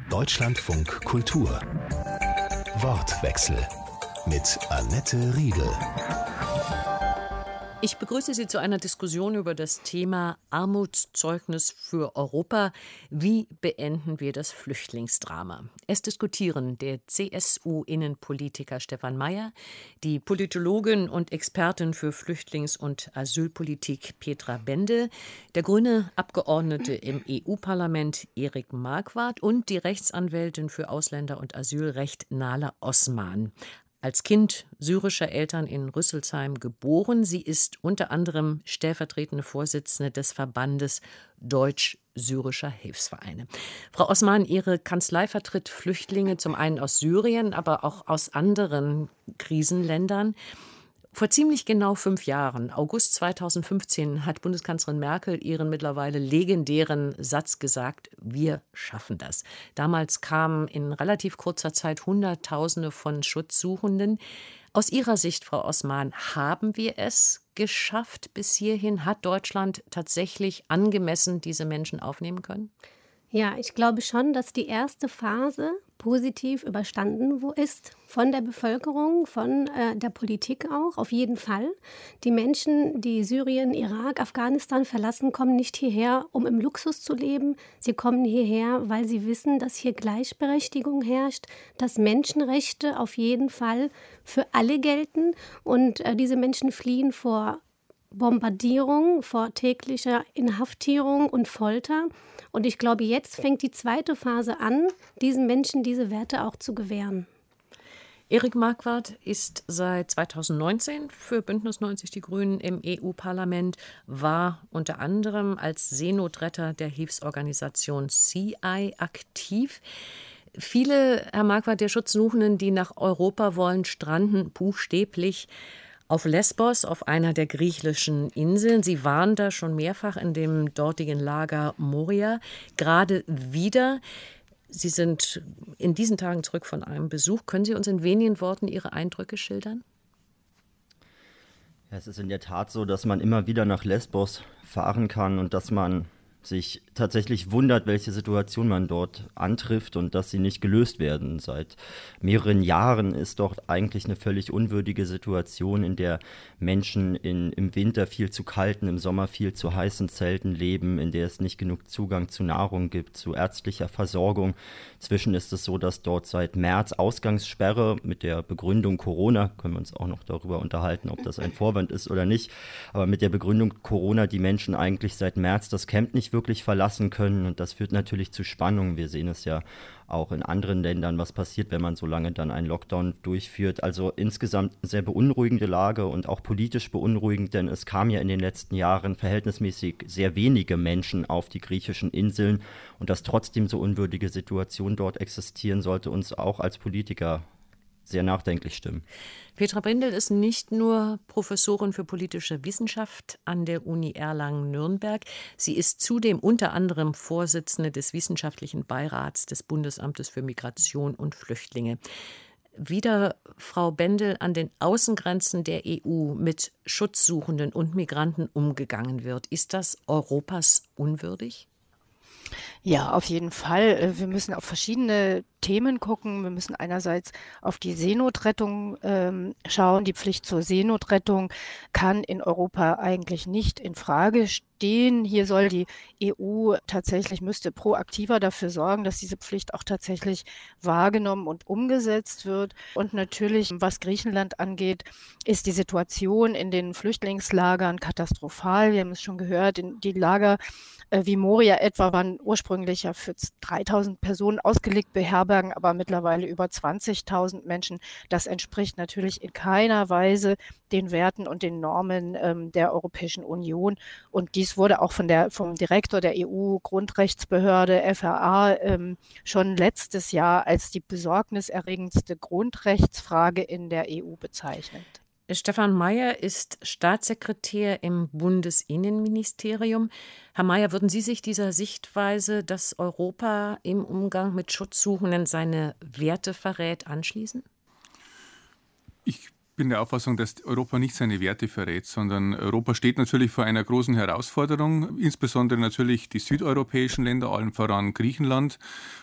Deutschlandfunk Kultur. Wortwechsel mit Annette Riedel. Ich begrüße Sie zu einer Diskussion über das Thema Armutszeugnis für Europa. Wie beenden wir das Flüchtlingsdrama? Es diskutieren der CSU-Innenpolitiker Stefan Mayer, die Politologin und Expertin für Flüchtlings- und Asylpolitik Petra Bendel, der grüne Abgeordnete im EU-Parlament Erik Marquardt und die Rechtsanwältin für Ausländer- und Asylrecht Nahla Osman. Als Kind syrischer Eltern in Rüsselsheim geboren. Sie ist unter anderem stellvertretende Vorsitzende des Verbandes Deutsch-Syrischer Hilfsvereine. Frau Osman, Ihre Kanzlei vertritt Flüchtlinge zum einen aus Syrien, aber auch aus anderen Krisenländern. Vor ziemlich genau 5 Jahren, August 2015, hat Bundeskanzlerin Merkel ihren mittlerweile legendären Satz gesagt: Wir schaffen das. Damals kamen in relativ kurzer Zeit Hunderttausende von Schutzsuchenden. Aus Ihrer Sicht, Frau Osman, haben wir es geschafft bis hierhin? Hat Deutschland tatsächlich angemessen diese Menschen aufnehmen können? Ja, ich glaube schon, dass die erste Phase positiv überstanden ist von der Bevölkerung, von der Politik auch, auf jeden Fall. Die Menschen, die Syrien, Irak, Afghanistan verlassen, kommen nicht hierher, um im Luxus zu leben. Sie kommen hierher, weil sie wissen, dass hier Gleichberechtigung herrscht, dass Menschenrechte auf jeden Fall für alle gelten. Und diese Menschen fliehen vor Bombardierung, vor täglicher Inhaftierung und Folter. Und ich glaube, jetzt fängt die zweite Phase an, diesen Menschen diese Werte auch zu gewähren. Erik Marquardt ist seit 2019 für Bündnis 90 Die Grünen im EU-Parlament, war unter anderem als Seenotretter der Hilfsorganisation CI aktiv. Viele, Herr Marquardt, der Schutzsuchenden, die nach Europa wollen, stranden buchstäblich auf Lesbos, auf einer der griechischen Inseln. Sie waren da schon mehrfach in dem dortigen Lager Moria. Gerade wieder. Sie sind in diesen Tagen zurück von einem Besuch. Können Sie uns in wenigen Worten Ihre Eindrücke schildern? Ja, es ist in der Tat so, dass man immer wieder nach Lesbos fahren kann und dass man sich tatsächlich wundert, welche Situation man dort antrifft und dass sie nicht gelöst werden. Seit mehreren Jahren ist dort eigentlich eine völlig unwürdige Situation, in der Menschen im Winter viel zu kalten, im Sommer viel zu heißen Zelten leben, in der es nicht genug Zugang zu Nahrung gibt, zu ärztlicher Versorgung. Inzwischen ist es so, dass dort seit März Ausgangssperre mit der Begründung Corona, können wir uns auch noch darüber unterhalten, ob das ein Vorwand ist oder nicht, aber mit der Begründung Corona die Menschen eigentlich seit März das Camp nicht wirklich verlassen können, und das führt natürlich zu Spannungen. Wir sehen es ja auch in anderen Ländern, was passiert, wenn man so lange dann einen Lockdown durchführt. Also insgesamt eine sehr beunruhigende Lage und auch politisch beunruhigend, denn es kamen ja in den letzten Jahren verhältnismäßig sehr wenige Menschen auf die griechischen Inseln, und dass trotzdem so unwürdige Situationen dort existieren, sollte uns auch als Politiker sehr nachdenklich stimmen. Petra Bendel ist nicht nur Professorin für politische Wissenschaft an der Uni Erlangen-Nürnberg. Sie ist zudem unter anderem Vorsitzende des Wissenschaftlichen Beirats des Bundesamtes für Migration und Flüchtlinge. Wieder, Frau Bendel, an den Außengrenzen der EU mit Schutzsuchenden und Migranten umgegangen wird. Ist das Europas unwürdig? Ja, auf jeden Fall. Wir müssen auf verschiedene Themen gucken. Wir müssen einerseits auf die Seenotrettung schauen. Die Pflicht zur Seenotrettung kann in Europa eigentlich nicht in Frage stehen. Hier soll die EU müsste proaktiver dafür sorgen, dass diese Pflicht auch tatsächlich wahrgenommen und umgesetzt wird. Und natürlich, was Griechenland angeht, ist die Situation in den Flüchtlingslagern katastrophal. Wir haben es schon gehört, die Lager wie Moria etwa waren ursprünglich ja für 3.000 Personen ausgelegt, beherbergen aber mittlerweile über 20.000 Menschen. Das entspricht natürlich in keiner Weise den Werten und den Normen der Europäischen Union. Und dies wurde auch vom Direktor der EU-Grundrechtsbehörde FRA schon letztes Jahr als die besorgniserregendste Grundrechtsfrage in der EU bezeichnet. Stefan Mayer ist Staatssekretär im Bundesinnenministerium. Herr Mayer, würden Sie sich dieser Sichtweise, dass Europa im Umgang mit Schutzsuchenden seine Werte verrät, anschließen? Ich bin der Auffassung, dass Europa nicht seine Werte verrät, sondern Europa steht natürlich vor einer großen Herausforderung, insbesondere natürlich die südeuropäischen Länder, allen voran Griechenland.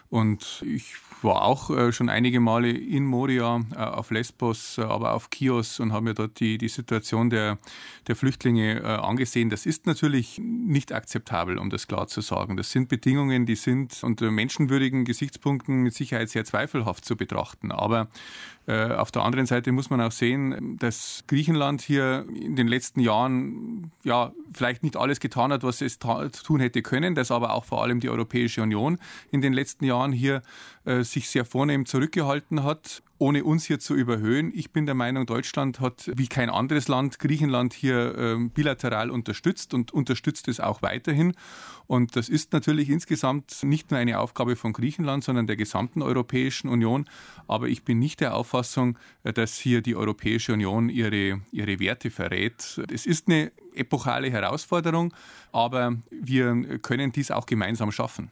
Und ich war auch schon einige Male in Moria, auf Lesbos, aber auf Chios und habe mir dort die Situation der Flüchtlinge angesehen. Das ist natürlich nicht akzeptabel, um das klar zu sagen. Das sind Bedingungen, die sind unter menschenwürdigen Gesichtspunkten mit Sicherheit sehr zweifelhaft zu betrachten. Aber auf der anderen Seite muss man auch sehen, dass Griechenland hier in den letzten Jahren ja vielleicht nicht alles getan hat, was es tun hätte können, dass aber auch vor allem die Europäische Union in den letzten Jahren hier sich sehr vornehm zurückgehalten hat, ohne uns hier zu überhöhen. Ich bin der Meinung, Deutschland hat wie kein anderes Land Griechenland hier bilateral unterstützt und unterstützt es auch weiterhin. Und das ist natürlich insgesamt nicht nur eine Aufgabe von Griechenland, sondern der gesamten Europäischen Union. Aber ich bin nicht der Auffassung, dass hier die Europäische Union ihre Werte verrät. Es ist eine epochale Herausforderung, aber wir können dies auch gemeinsam schaffen.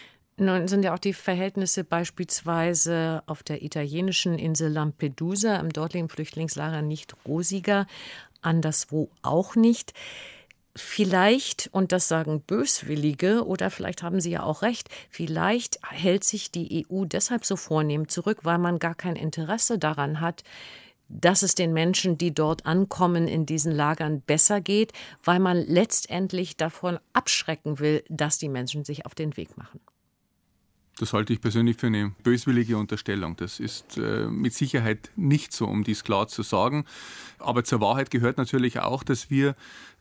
Nun sind ja auch die Verhältnisse beispielsweise auf der italienischen Insel Lampedusa im dortigen Flüchtlingslager nicht rosiger, anderswo auch nicht. Vielleicht, und das sagen Böswillige, oder vielleicht haben Sie ja auch recht, vielleicht hält sich die EU deshalb so vornehm zurück, weil man gar kein Interesse daran hat, dass es den Menschen, die dort ankommen, in diesen Lagern besser geht, weil man letztendlich davon abschrecken will, dass die Menschen sich auf den Weg machen. Das halte ich persönlich für eine böswillige Unterstellung. Das ist mit Sicherheit nicht so, um dies klar zu sagen. Aber zur Wahrheit gehört natürlich auch, dass wir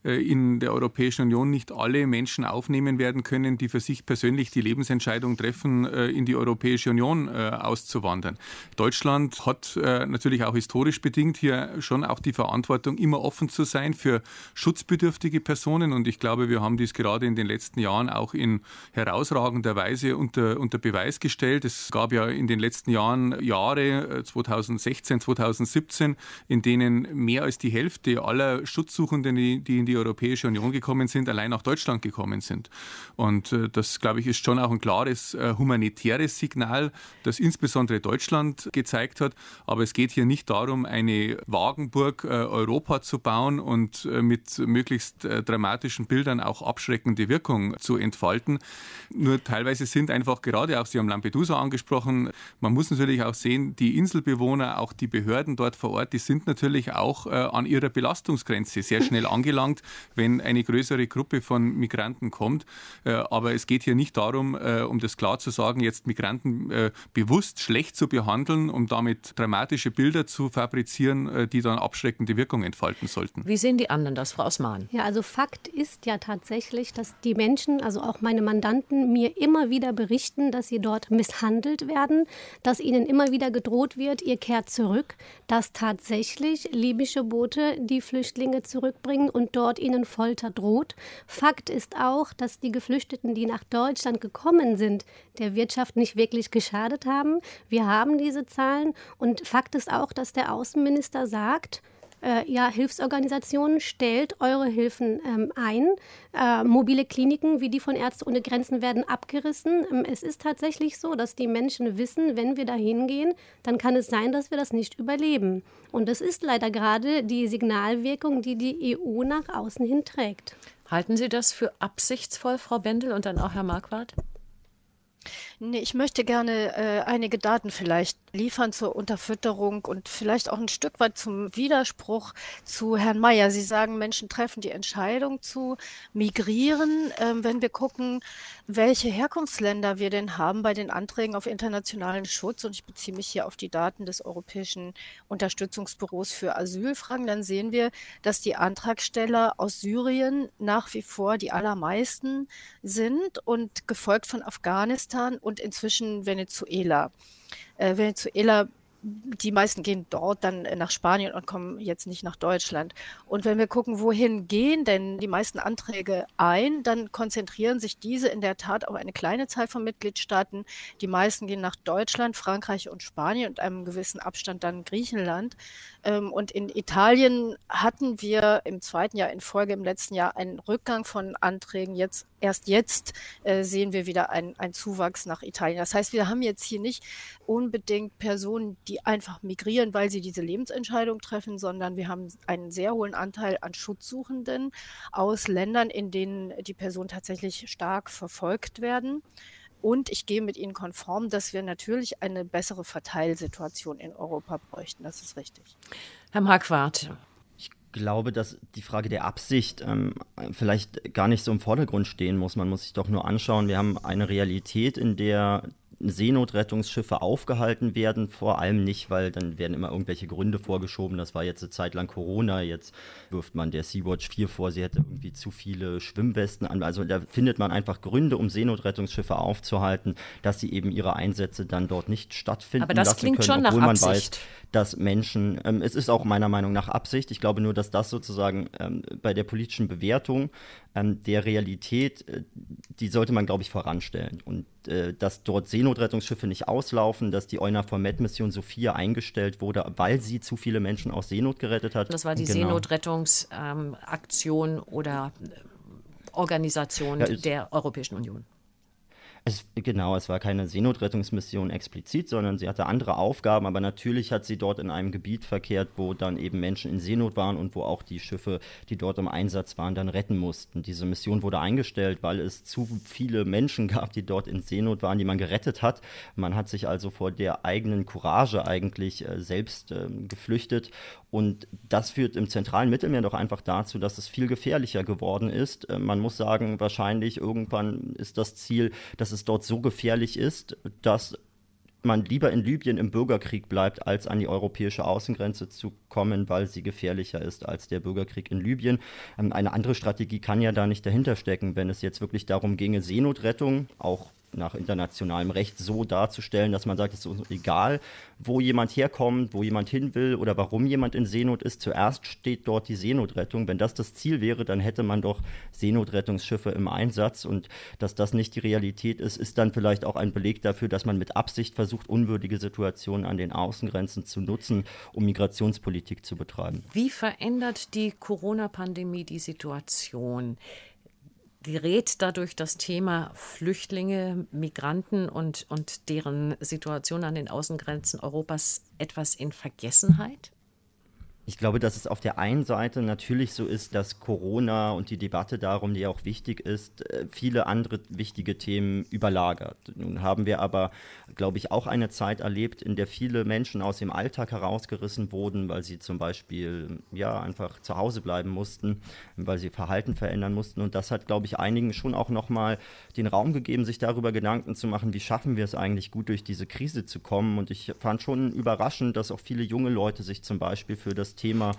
in der Europäischen Union nicht alle Menschen aufnehmen werden können, die für sich persönlich die Lebensentscheidung treffen, in die Europäische Union auszuwandern. Deutschland hat natürlich auch historisch bedingt hier schon auch die Verantwortung, immer offen zu sein für schutzbedürftige Personen. Und ich glaube, wir haben dies gerade in den letzten Jahren auch in herausragender Weise unter Beweis gestellt. Es gab ja in den letzten Jahren Jahre, 2016, 2017, in denen mehr als die Hälfte aller Schutzsuchenden, die in die Europäische Union gekommen sind, allein nach Deutschland gekommen sind. Und das, glaube ich, ist schon auch ein klares humanitäres Signal, das insbesondere Deutschland gezeigt hat. Aber es geht hier nicht darum, eine Wagenburg Europa zu bauen und mit möglichst dramatischen Bildern auch abschreckende Wirkung zu entfalten. Nur teilweise sind einfach gerade auch, Sie haben Lampedusa angesprochen, man muss natürlich auch sehen, die Inselbewohner, auch die Behörden dort vor Ort, die sind natürlich auch an ihrer Belastungsgrenze sehr schnell angelangt, wenn eine größere Gruppe von Migranten kommt. Aber es geht hier nicht darum, um das klar zu sagen, jetzt Migranten bewusst schlecht zu behandeln, um damit dramatische Bilder zu fabrizieren, die dann abschreckende Wirkung entfalten sollten. Wie sehen die anderen das, Frau Osman? Ja, also Fakt ist ja tatsächlich, dass die Menschen, also auch meine Mandanten, mir immer wieder berichten, dass sie dort misshandelt werden, dass ihnen immer wieder gedroht wird, ihr kehrt zurück, dass tatsächlich libysche Boote die Flüchtlinge zurückbringen und dort ihnen Folter droht. Fakt ist auch, dass die Geflüchteten, die nach Deutschland gekommen sind, der Wirtschaft nicht wirklich geschadet haben. Wir haben diese Zahlen und Fakt ist auch, dass der Außenminister sagt, Hilfsorganisationen, stellt eure Hilfen ein. Mobile Kliniken wie die von Ärzte ohne Grenzen werden abgerissen. Es ist tatsächlich so, dass die Menschen wissen, wenn wir da hingehen, dann kann es sein, dass wir das nicht überleben. Und das ist leider gerade die Signalwirkung, die die EU nach außen hin trägt. Halten Sie das für absichtsvoll, Frau Bendel, und dann auch Herr Marquardt? Nee, ich möchte gerne einige Daten vielleicht liefern zur Unterfütterung und vielleicht auch ein Stück weit zum Widerspruch zu Herrn Mayer. Sie sagen, Menschen treffen die Entscheidung zu migrieren. Wenn wir gucken, welche Herkunftsländer wir denn haben bei den Anträgen auf internationalen Schutz, und ich beziehe mich hier auf die Daten des Europäischen Unterstützungsbüros für Asylfragen, dann sehen wir, dass die Antragsteller aus Syrien nach wie vor die allermeisten sind und gefolgt von Afghanistan und inzwischen Venezuela. Die meisten gehen dort dann nach Spanien und kommen jetzt nicht nach Deutschland. Und wenn wir gucken, wohin gehen denn die meisten Anträge ein, dann konzentrieren sich diese in der Tat auf eine kleine Zahl von Mitgliedstaaten. Die meisten gehen nach Deutschland, Frankreich und Spanien und einem gewissen Abstand dann Griechenland. Und in Italien hatten wir im zweiten Jahr in Folge im letzten Jahr einen Rückgang von Anträgen. Erst jetzt sehen wir wieder einen Zuwachs nach Italien. Das heißt, wir haben jetzt hier nicht unbedingt Personen, die einfach migrieren, weil sie diese Lebensentscheidung treffen, sondern wir haben einen sehr hohen Anteil an Schutzsuchenden aus Ländern, in denen die Personen tatsächlich stark verfolgt werden. Und ich gehe mit Ihnen konform, dass wir natürlich eine bessere Verteilsituation in Europa bräuchten. Das ist richtig. Herr Marquardt. Ich glaube, dass die Frage der Absicht vielleicht gar nicht so im Vordergrund stehen muss. Man muss sich doch nur anschauen, wir haben eine Realität, in der Seenotrettungsschiffe aufgehalten werden, vor allem nicht, weil dann werden immer irgendwelche Gründe vorgeschoben. Das war jetzt eine Zeit lang Corona, jetzt wirft man der Sea-Watch 4 vor, sie hätte irgendwie zu viele Schwimmwesten an. Also da findet man einfach Gründe, um Seenotrettungsschiffe aufzuhalten, dass sie eben ihre Einsätze dann dort nicht stattfinden lassen können. Aber das klingt schon nach Absicht. Man weiß, dass Menschen, es ist auch meiner Meinung nach Absicht, ich glaube nur, dass das sozusagen bei der politischen Bewertung der Realität, die sollte man, glaube ich, voranstellen. Und dass dort Seenotrettungsschiffe nicht auslaufen, dass die EUNAVFOR-Med-Mission Sophia eingestellt wurde, weil sie zu viele Menschen aus Seenot gerettet hat. Das war die Seenotrettungsaktion oder Organisation der Europäischen Union. Es war keine Seenotrettungsmission explizit, sondern sie hatte andere Aufgaben, aber natürlich hat sie dort in einem Gebiet verkehrt, wo dann eben Menschen in Seenot waren und wo auch die Schiffe, die dort im Einsatz waren, dann retten mussten. Diese Mission wurde eingestellt, weil es zu viele Menschen gab, die dort in Seenot waren, die man gerettet hat. Man hat sich also vor der eigenen Courage eigentlich selbst geflüchtet. Und das führt im zentralen Mittelmeer doch einfach dazu, dass es viel gefährlicher geworden ist. Man muss sagen, wahrscheinlich irgendwann ist das Ziel, dass es dort so gefährlich ist, dass man lieber in Libyen im Bürgerkrieg bleibt, als an die europäische Außengrenze zu kommen, weil sie gefährlicher ist als der Bürgerkrieg in Libyen. Eine andere Strategie kann ja da nicht dahinter stecken, wenn es jetzt wirklich darum ginge, Seenotrettung auch nach internationalem Recht so darzustellen, dass man sagt, es ist uns egal, wo jemand herkommt, wo jemand hin will oder warum jemand in Seenot ist. Zuerst steht dort die Seenotrettung. Wenn das das Ziel wäre, dann hätte man doch Seenotrettungsschiffe im Einsatz. Und dass das nicht die Realität ist, ist dann vielleicht auch ein Beleg dafür, dass man mit Absicht versucht, unwürdige Situationen an den Außengrenzen zu nutzen, um Migrationspolitik zu betreiben. Wie verändert die Corona-Pandemie die Situation? Gerät dadurch das Thema Flüchtlinge, Migranten und deren Situation an den Außengrenzen Europas etwas in Vergessenheit? Ich glaube, dass es auf der einen Seite natürlich so ist, dass Corona und die Debatte darum, die auch wichtig ist, viele andere wichtige Themen überlagert. Nun haben wir aber, glaube ich, auch eine Zeit erlebt, in der viele Menschen aus dem Alltag herausgerissen wurden, weil sie zum Beispiel einfach zu Hause bleiben mussten, weil sie Verhalten verändern mussten. Und das hat, glaube ich, einigen schon auch nochmal den Raum gegeben, sich darüber Gedanken zu machen, wie schaffen wir es eigentlich gut, durch diese Krise zu kommen. Und ich fand schon überraschend, dass auch viele junge Leute sich zum Beispiel für das Thema,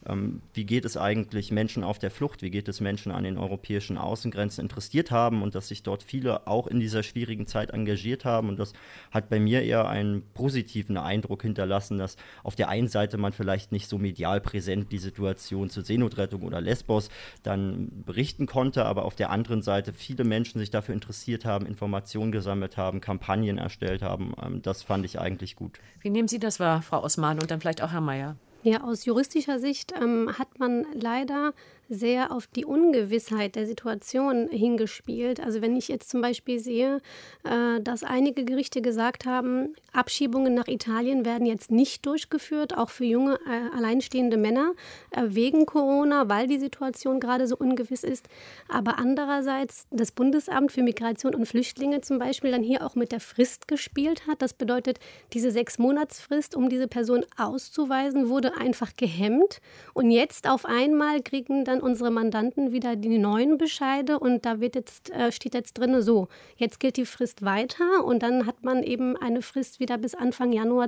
wie geht es eigentlich Menschen auf der Flucht, wie geht es Menschen an den europäischen Außengrenzen interessiert haben und dass sich dort viele auch in dieser schwierigen Zeit engagiert haben. Und das hat bei mir eher einen positiven Eindruck hinterlassen, dass auf der einen Seite man vielleicht nicht so medial präsent die Situation zur Seenotrettung oder Lesbos dann berichten konnte, aber auf der anderen Seite viele Menschen sich dafür interessiert haben, Informationen gesammelt haben, Kampagnen erstellt haben. Das fand ich eigentlich gut. Wie nehmen Sie das wahr, Frau Osman, und dann vielleicht auch Herr Mayer? Ja, aus juristischer Sicht hat man leider sehr auf die Ungewissheit der Situation hingespielt. Also wenn ich jetzt zum Beispiel sehe, dass einige Gerichte gesagt haben, Abschiebungen nach Italien werden jetzt nicht durchgeführt, auch für junge, alleinstehende Männer, wegen Corona, weil die Situation gerade so ungewiss ist. Aber andererseits das Bundesamt für Migration und Flüchtlinge zum Beispiel dann hier auch mit der Frist gespielt hat. Das bedeutet, diese 6-Monatsfrist, um diese Person auszuweisen, wurde einfach gehemmt. Und jetzt auf einmal kriegen dann unsere Mandanten wieder die neuen Bescheide und da steht jetzt drin so, jetzt gilt die Frist weiter und dann hat man eben eine Frist wieder bis Anfang Januar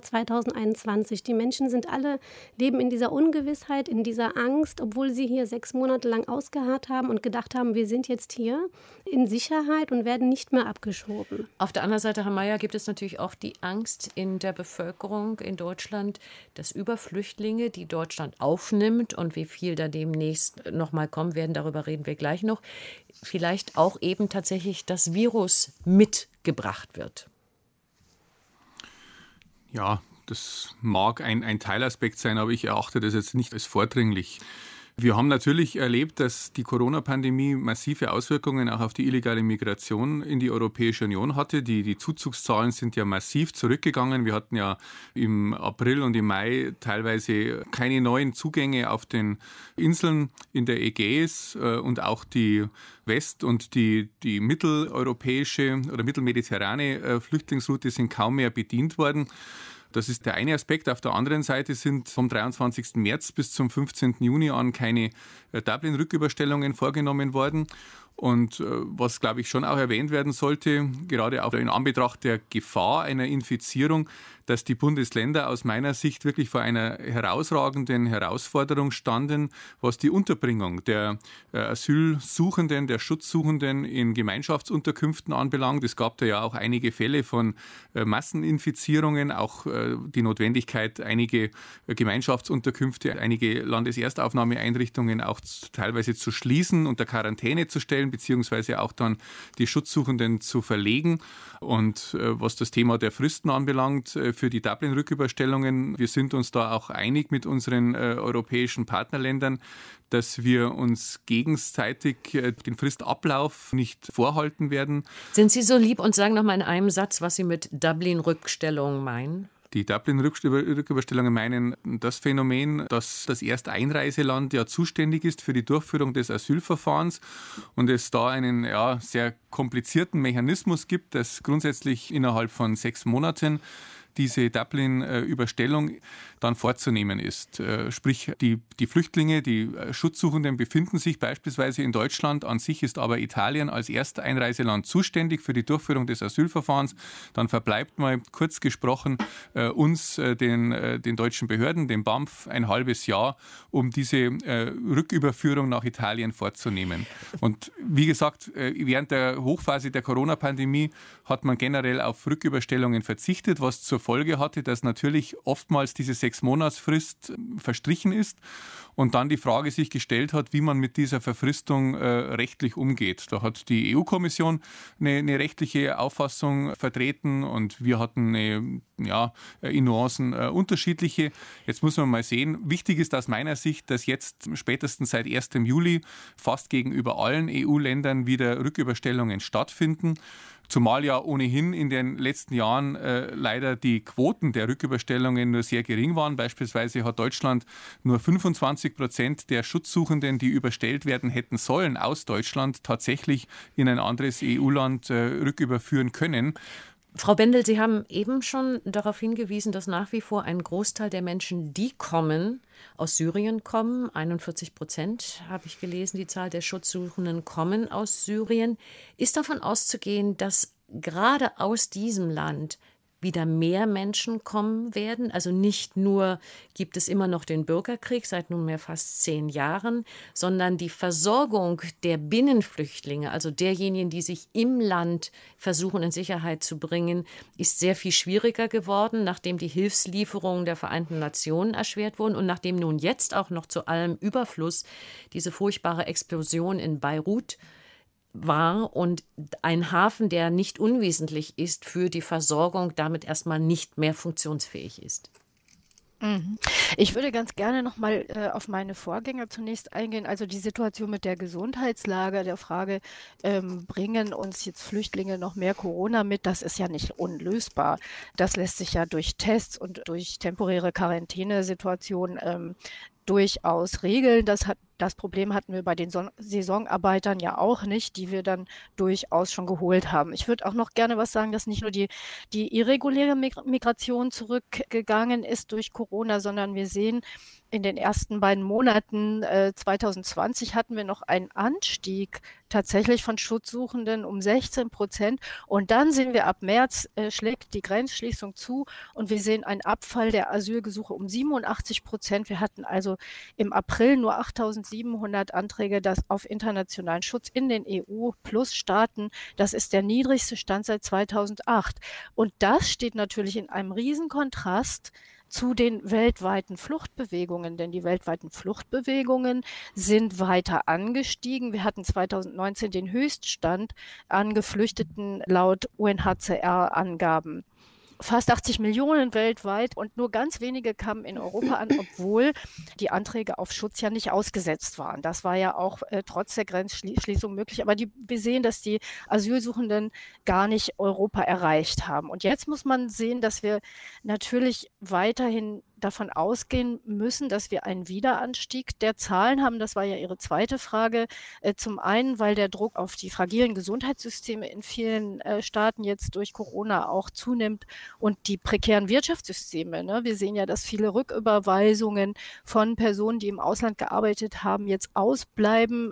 2021. Die Menschen leben in dieser Ungewissheit, in dieser Angst, obwohl sie hier 6 Monate lang ausgeharrt haben und gedacht haben, wir sind jetzt hier in Sicherheit und werden nicht mehr abgeschoben. Auf der anderen Seite, Herr Mayer, gibt es natürlich auch die Angst in der Bevölkerung in Deutschland, dass über Flüchtlinge, die Deutschland aufnimmt und wie viel da demnächst noch mal kommen werden, darüber reden wir gleich noch, vielleicht auch eben tatsächlich das Virus mitgebracht wird. Ja, das mag ein Teilaspekt sein, aber ich erachte das jetzt nicht als vordringlich. Wir haben natürlich erlebt, dass die Corona-Pandemie massive Auswirkungen auch auf die illegale Migration in die Europäische Union hatte. Die Zuzugszahlen sind ja massiv zurückgegangen. Wir hatten ja im April und im Mai teilweise keine neuen Zugänge auf den Inseln in der Ägäis und auch die West- und die mitteleuropäische oder mittelmediterrane Flüchtlingsroute sind kaum mehr bedient worden. Das ist der eine Aspekt. Auf der anderen Seite sind vom 23. März bis zum 15. Juni an keine Dublin-Rücküberstellungen vorgenommen worden. Und was, glaube ich, schon auch erwähnt werden sollte, gerade auch in Anbetracht der Gefahr einer Infizierung, dass die Bundesländer aus meiner Sicht wirklich vor einer herausragenden Herausforderung standen, was die Unterbringung der Asylsuchenden, der Schutzsuchenden in Gemeinschaftsunterkünften anbelangt. Es gab da ja auch einige Fälle von Masseninfizierungen, auch die Notwendigkeit, einige Gemeinschaftsunterkünfte, einige Landeserstaufnahmeeinrichtungen auch teilweise zu schließen, unter Quarantäne zu stellen, beziehungsweise auch dann die Schutzsuchenden zu verlegen. Und was das Thema der Fristen anbelangt, für die Dublin-Rücküberstellungen, wir sind uns da auch einig mit unseren europäischen Partnerländern, dass wir uns gegenseitig den Fristablauf nicht vorhalten werden. Sind Sie so lieb und sagen noch mal in einem Satz, was Sie mit Dublin-Rückstellung meinen? Die Dublin-Rücküberstellungen meinen das Phänomen, dass das Ersteinreiseland ja zuständig ist für die Durchführung des Asylverfahrens und es da einen sehr komplizierten Mechanismus gibt, dass grundsätzlich innerhalb von 6 Monaten diese Dublin-Überstellung dann vorzunehmen ist. Sprich, die Flüchtlinge, die Schutzsuchenden befinden sich beispielsweise in Deutschland. An sich ist aber Italien als Ersteinreiseland zuständig für die Durchführung des Asylverfahrens. Dann verbleibt mal kurz gesprochen uns, den deutschen Behörden, dem BAMF, ein halbes Jahr, um diese Rücküberführung nach Italien vorzunehmen. Und wie gesagt, während der Hochphase der Corona-Pandemie hat man generell auf Rücküberstellungen verzichtet, was zur Folge hatte, dass natürlich oftmals diese 6-Monatsfrist verstrichen ist und dann die Frage sich gestellt hat, wie man mit dieser Verfristung rechtlich umgeht. Da hat die EU-Kommission eine rechtliche Auffassung vertreten und wir hatten in Nuancen unterschiedliche. Jetzt muss man mal sehen, wichtig ist aus meiner Sicht, dass jetzt spätestens seit 1. Juli fast gegenüber allen EU-Ländern wieder Rücküberstellungen stattfinden. Zumal ja ohnehin in den letzten Jahren leider die Quoten der Rücküberstellungen nur sehr gering waren. Beispielsweise hat Deutschland nur 25% der Schutzsuchenden, die überstellt werden hätten sollen, aus Deutschland tatsächlich in ein anderes EU-Land rücküberführen können. Frau Bendel, Sie haben eben schon darauf hingewiesen, dass nach wie vor ein Großteil der Menschen, die kommen, aus Syrien kommen. 41% habe ich gelesen, die Zahl der Schutzsuchenden kommen aus Syrien. Ist davon auszugehen, dass gerade aus diesem Land wieder mehr Menschen kommen werden? Also nicht nur gibt es immer noch den Bürgerkrieg seit nunmehr fast 10 Jahren, sondern die Versorgung der Binnenflüchtlinge, also derjenigen, die sich im Land versuchen in Sicherheit zu bringen, ist sehr viel schwieriger geworden, nachdem die Hilfslieferungen der Vereinten Nationen erschwert wurden und nachdem nun jetzt auch noch zu allem Überfluss diese furchtbare Explosion in Beirut war und ein Hafen, der nicht unwesentlich ist für die Versorgung, damit erstmal nicht mehr funktionsfähig ist. Ich würde ganz gerne noch mal auf meine Vorgänger zunächst eingehen. Also die Situation mit der Gesundheitslage, der Frage, bringen uns jetzt Flüchtlinge noch mehr Corona mit? Das ist ja nicht unlösbar. Das lässt sich ja durch Tests und durch temporäre Quarantänesituationen durchaus regeln. Das Problem hatten wir bei den Saisonarbeitern ja auch nicht, die wir dann durchaus schon geholt haben. Ich würde auch noch gerne was sagen, dass nicht nur die irreguläre Migration zurückgegangen ist durch Corona, sondern wir sehen, in den ersten beiden Monaten 2020 hatten wir noch einen Anstieg tatsächlich von Schutzsuchenden um 16%. Und dann sehen wir, ab März schlägt die Grenzschließung zu und wir sehen einen Abfall der Asylgesuche um 87%. Wir hatten also im April nur 8.700 Anträge auf internationalen Schutz in den EU-Plus-Staaten. Das ist der niedrigste Stand seit 2008. Und das steht natürlich in einem Riesenkontrast zu den weltweiten Fluchtbewegungen, denn die weltweiten Fluchtbewegungen sind weiter angestiegen. Wir hatten 2019 den Höchststand an Geflüchteten laut UNHCR-Angaben. fast 80 Millionen weltweit und nur ganz wenige kamen in Europa an, obwohl die Anträge auf Schutz ja nicht ausgesetzt waren. Das war ja auch trotz der Grenzschließung möglich. Aber wir sehen, dass die Asylsuchenden gar nicht Europa erreicht haben. Und jetzt muss man sehen, dass wir natürlich weiterhin davon ausgehen müssen, dass wir einen Wiederanstieg der Zahlen haben. Das war ja Ihre zweite Frage. Zum einen, weil der Druck auf die fragilen Gesundheitssysteme in vielen Staaten jetzt durch Corona auch zunimmt und die prekären Wirtschaftssysteme. Ne? Wir sehen ja, dass viele Rücküberweisungen von Personen, die im Ausland gearbeitet haben, jetzt ausbleiben.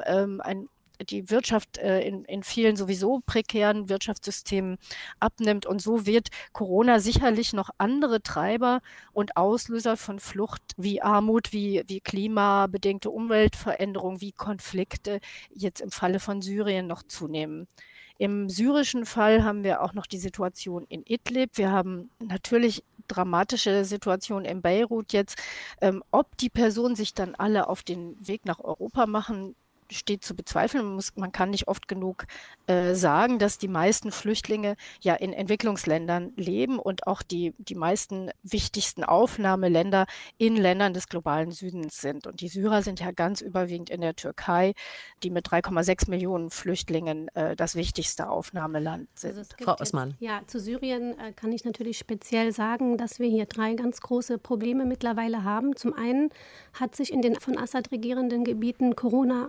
Die Wirtschaft in vielen sowieso prekären Wirtschaftssystemen abnimmt. Und so wird Corona sicherlich noch andere Treiber und Auslöser von Flucht wie Armut, wie klimabedingte Umweltveränderungen, wie Konflikte jetzt im Falle von Syrien noch zunehmen. Im syrischen Fall haben wir auch noch die Situation in Idlib. Wir haben natürlich dramatische Situation in Beirut jetzt. Ob die Personen sich dann alle auf den Weg nach Europa machen, steht zu bezweifeln. Man kann nicht oft genug sagen, dass die meisten Flüchtlinge ja in Entwicklungsländern leben und auch die meisten wichtigsten Aufnahmeländer in Ländern des globalen Südens sind. Und die Syrer sind ja ganz überwiegend in der Türkei, die mit 3,6 Millionen Flüchtlingen das wichtigste Aufnahmeland sind. Also Frau Osman. Ja, zu Syrien kann ich natürlich speziell sagen, dass wir hier 3 ganz große Probleme mittlerweile haben. Zum einen hat sich in den von Assad regierenden Gebieten Corona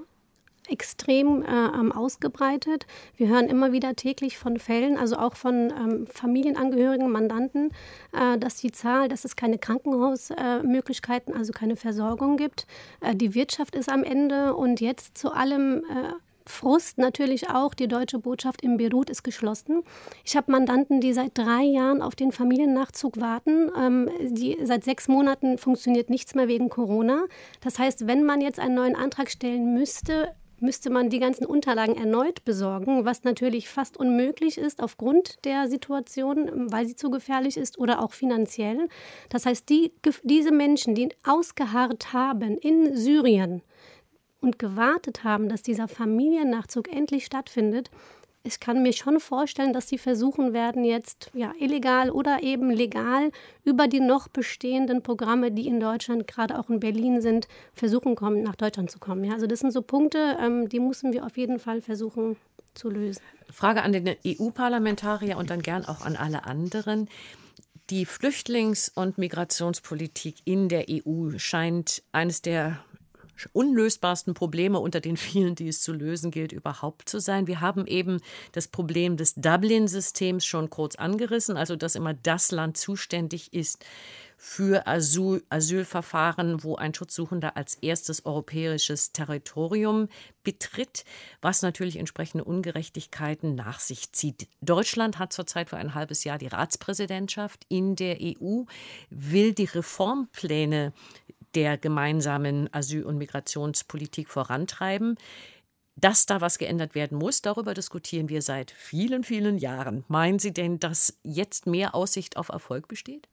extrem ausgebreitet. Wir hören immer wieder täglich von Fällen, also auch von Familienangehörigen, Mandanten, dass es keine Krankenhausmöglichkeiten, also keine Versorgung gibt. Die Wirtschaft ist am Ende und jetzt zu allem Frust natürlich auch, die deutsche Botschaft in Beirut ist geschlossen. Ich habe Mandanten, die seit 3 Jahren auf den Familiennachzug warten. Seit 6 Monaten funktioniert nichts mehr wegen Corona. Das heißt, wenn man jetzt einen neuen Antrag stellen müsste man die ganzen Unterlagen erneut besorgen, was natürlich fast unmöglich ist aufgrund der Situation, weil sie zu gefährlich ist oder auch finanziell. Das heißt, diese Menschen, die ausgeharrt haben in Syrien und gewartet haben, dass dieser Familiennachzug endlich stattfindet, ich kann mir schon vorstellen, dass sie versuchen werden, jetzt illegal oder eben legal über die noch bestehenden Programme, die in Deutschland, gerade auch in Berlin sind, nach Deutschland zu kommen. Ja, also das sind so Punkte, die müssen wir auf jeden Fall versuchen zu lösen. Frage an den EU-Parlamentarier und dann gern auch an alle anderen. Die Flüchtlings- und Migrationspolitik in der EU scheint eines der unlösbarsten Probleme unter den vielen, die es zu lösen gilt, überhaupt zu sein. Wir haben eben das Problem des Dublin-Systems schon kurz angerissen, also dass immer das Land zuständig ist für Asylverfahren, wo ein Schutzsuchender als erstes europäisches Territorium betritt, was natürlich entsprechende Ungerechtigkeiten nach sich zieht. Deutschland hat zurzeit für ein halbes Jahr die Ratspräsidentschaft in der EU, will die Reformpläne der gemeinsamen Asyl- und Migrationspolitik vorantreiben. Dass da was geändert werden muss, darüber diskutieren wir seit vielen, vielen Jahren. Meinen Sie denn, dass jetzt mehr Aussicht auf Erfolg besteht?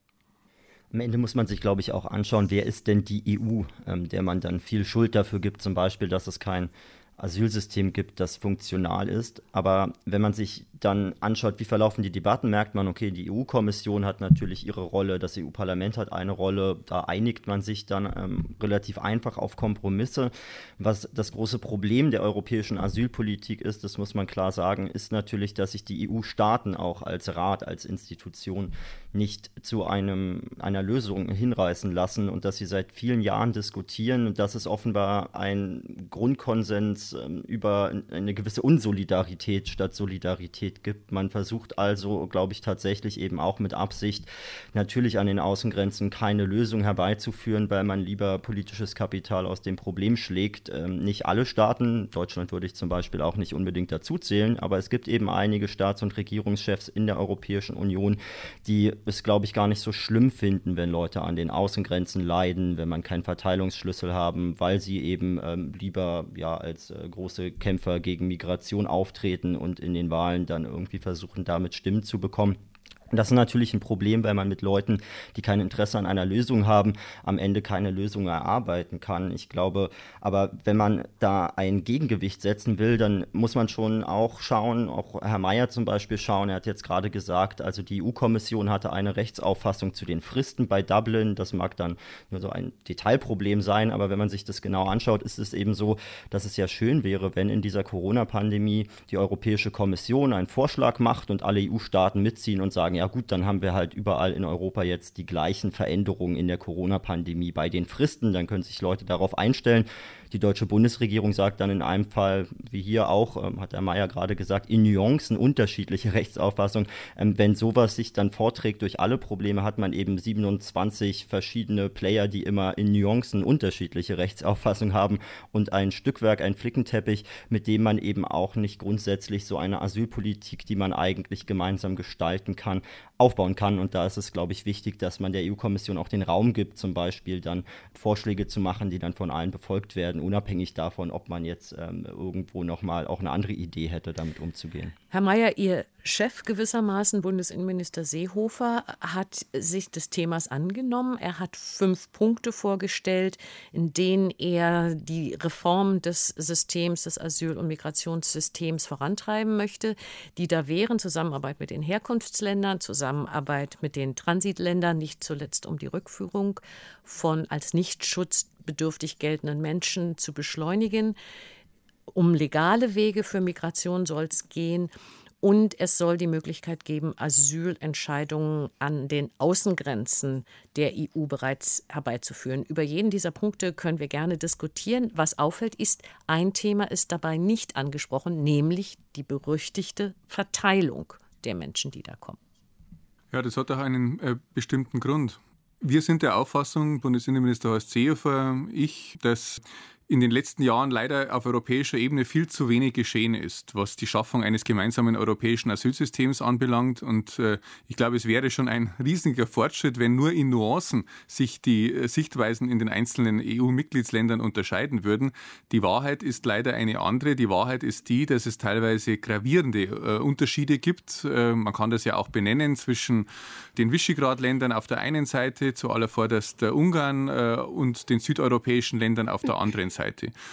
Am Ende muss man sich, glaube ich, auch anschauen, wer ist denn die EU, der man dann viel Schuld dafür gibt, zum Beispiel, dass es kein Asylsystem gibt, das funktional ist. Aber wenn man sich dann anschaut, wie verlaufen die Debatten, merkt man, okay, die EU-Kommission hat natürlich ihre Rolle, das EU-Parlament hat eine Rolle, da einigt man sich dann relativ einfach auf Kompromisse. Was das große Problem der europäischen Asylpolitik ist, das muss man klar sagen, ist natürlich, dass sich die EU-Staaten auch als Rat, als Institution nicht zu einer Lösung hinreißen lassen und dass sie seit vielen Jahren diskutieren und dass es offenbar ein Grundkonsens über eine gewisse Unsolidarität statt Solidarität gibt. Man versucht also, glaube ich, tatsächlich eben auch mit Absicht natürlich an den Außengrenzen keine Lösung herbeizuführen, weil man lieber politisches Kapital aus dem Problem schlägt. Nicht alle Staaten, Deutschland würde ich zum Beispiel auch nicht unbedingt dazu zählen, aber es gibt eben einige Staats- und Regierungschefs in der Europäischen Union, die es, glaube ich, gar nicht so schlimm finden, wenn Leute an den Außengrenzen leiden, wenn man keinen Verteilungsschlüssel haben, weil sie eben lieber als große Kämpfer gegen Migration auftreten und in den Wahlen dann irgendwie versuchen, damit Stimmen zu bekommen. Das ist natürlich ein Problem, weil man mit Leuten, die kein Interesse an einer Lösung haben, am Ende keine Lösung erarbeiten kann. Ich glaube, aber wenn man da ein Gegengewicht setzen will, dann muss man schon auch schauen, auch Herr Mayer zum Beispiel schauen, er hat jetzt gerade gesagt, also die EU-Kommission hatte eine Rechtsauffassung zu den Fristen bei Dublin. Das mag dann nur so ein Detailproblem sein, aber wenn man sich das genau anschaut, ist es eben so, dass es ja schön wäre, wenn in dieser Corona-Pandemie die Europäische Kommission einen Vorschlag macht und alle EU-Staaten mitziehen und sagen, ja gut, dann haben wir halt überall in Europa jetzt die gleichen Veränderungen in der Corona-Pandemie bei den Fristen, dann können sich Leute darauf einstellen. Die deutsche Bundesregierung sagt dann in einem Fall, wie hier auch, hat Herr Mayer gerade gesagt, in Nuancen unterschiedliche Rechtsauffassung. Wenn sowas sich dann vorträgt durch alle Probleme, hat man eben 27 verschiedene Player, die immer in Nuancen unterschiedliche Rechtsauffassung haben und ein Stückwerk, ein Flickenteppich, mit dem man eben auch nicht grundsätzlich so eine Asylpolitik, die man eigentlich gemeinsam gestalten kann, aufbauen kann. Und da ist es, glaube ich, wichtig, dass man der EU-Kommission auch den Raum gibt, zum Beispiel dann Vorschläge zu machen, die dann von allen befolgt werden, unabhängig davon, ob man jetzt irgendwo nochmal auch eine andere Idee hätte, damit umzugehen. Herr Mayer, Ihr Chef gewissermaßen, Bundesinnenminister Seehofer, hat sich des Themas angenommen. Er hat 5 Punkte vorgestellt, in denen er die Reform des Systems, des Asyl- und Migrationssystems vorantreiben möchte, die da wären Zusammenarbeit mit den Herkunftsländern, Zusammenarbeit mit den Transitländern, nicht zuletzt um die Rückführung von als nicht schutzbedürftig geltenden Menschen zu beschleunigen. Um legale Wege für Migration soll es gehen. Und es soll die Möglichkeit geben, Asylentscheidungen an den Außengrenzen der EU bereits herbeizuführen. Über jeden dieser Punkte können wir gerne diskutieren. Was auffällt, ist, ein Thema ist dabei nicht angesprochen, nämlich die berüchtigte Verteilung der Menschen, die da kommen. Ja, das hat auch einen bestimmten Grund. Wir sind der Auffassung, Bundesinnenminister Horst Seehofer, dass in den letzten Jahren leider auf europäischer Ebene viel zu wenig geschehen ist, was die Schaffung eines gemeinsamen europäischen Asylsystems anbelangt. Und ich glaube, es wäre schon ein riesiger Fortschritt, wenn nur in Nuancen sich die Sichtweisen in den einzelnen EU-Mitgliedsländern unterscheiden würden. Die Wahrheit ist leider eine andere. Die Wahrheit ist die, dass es teilweise gravierende Unterschiede gibt. Man kann das ja auch benennen zwischen den Visegrad-Ländern auf der einen Seite, zu allervorderst Ungarn und den südeuropäischen Ländern auf der anderen Seite.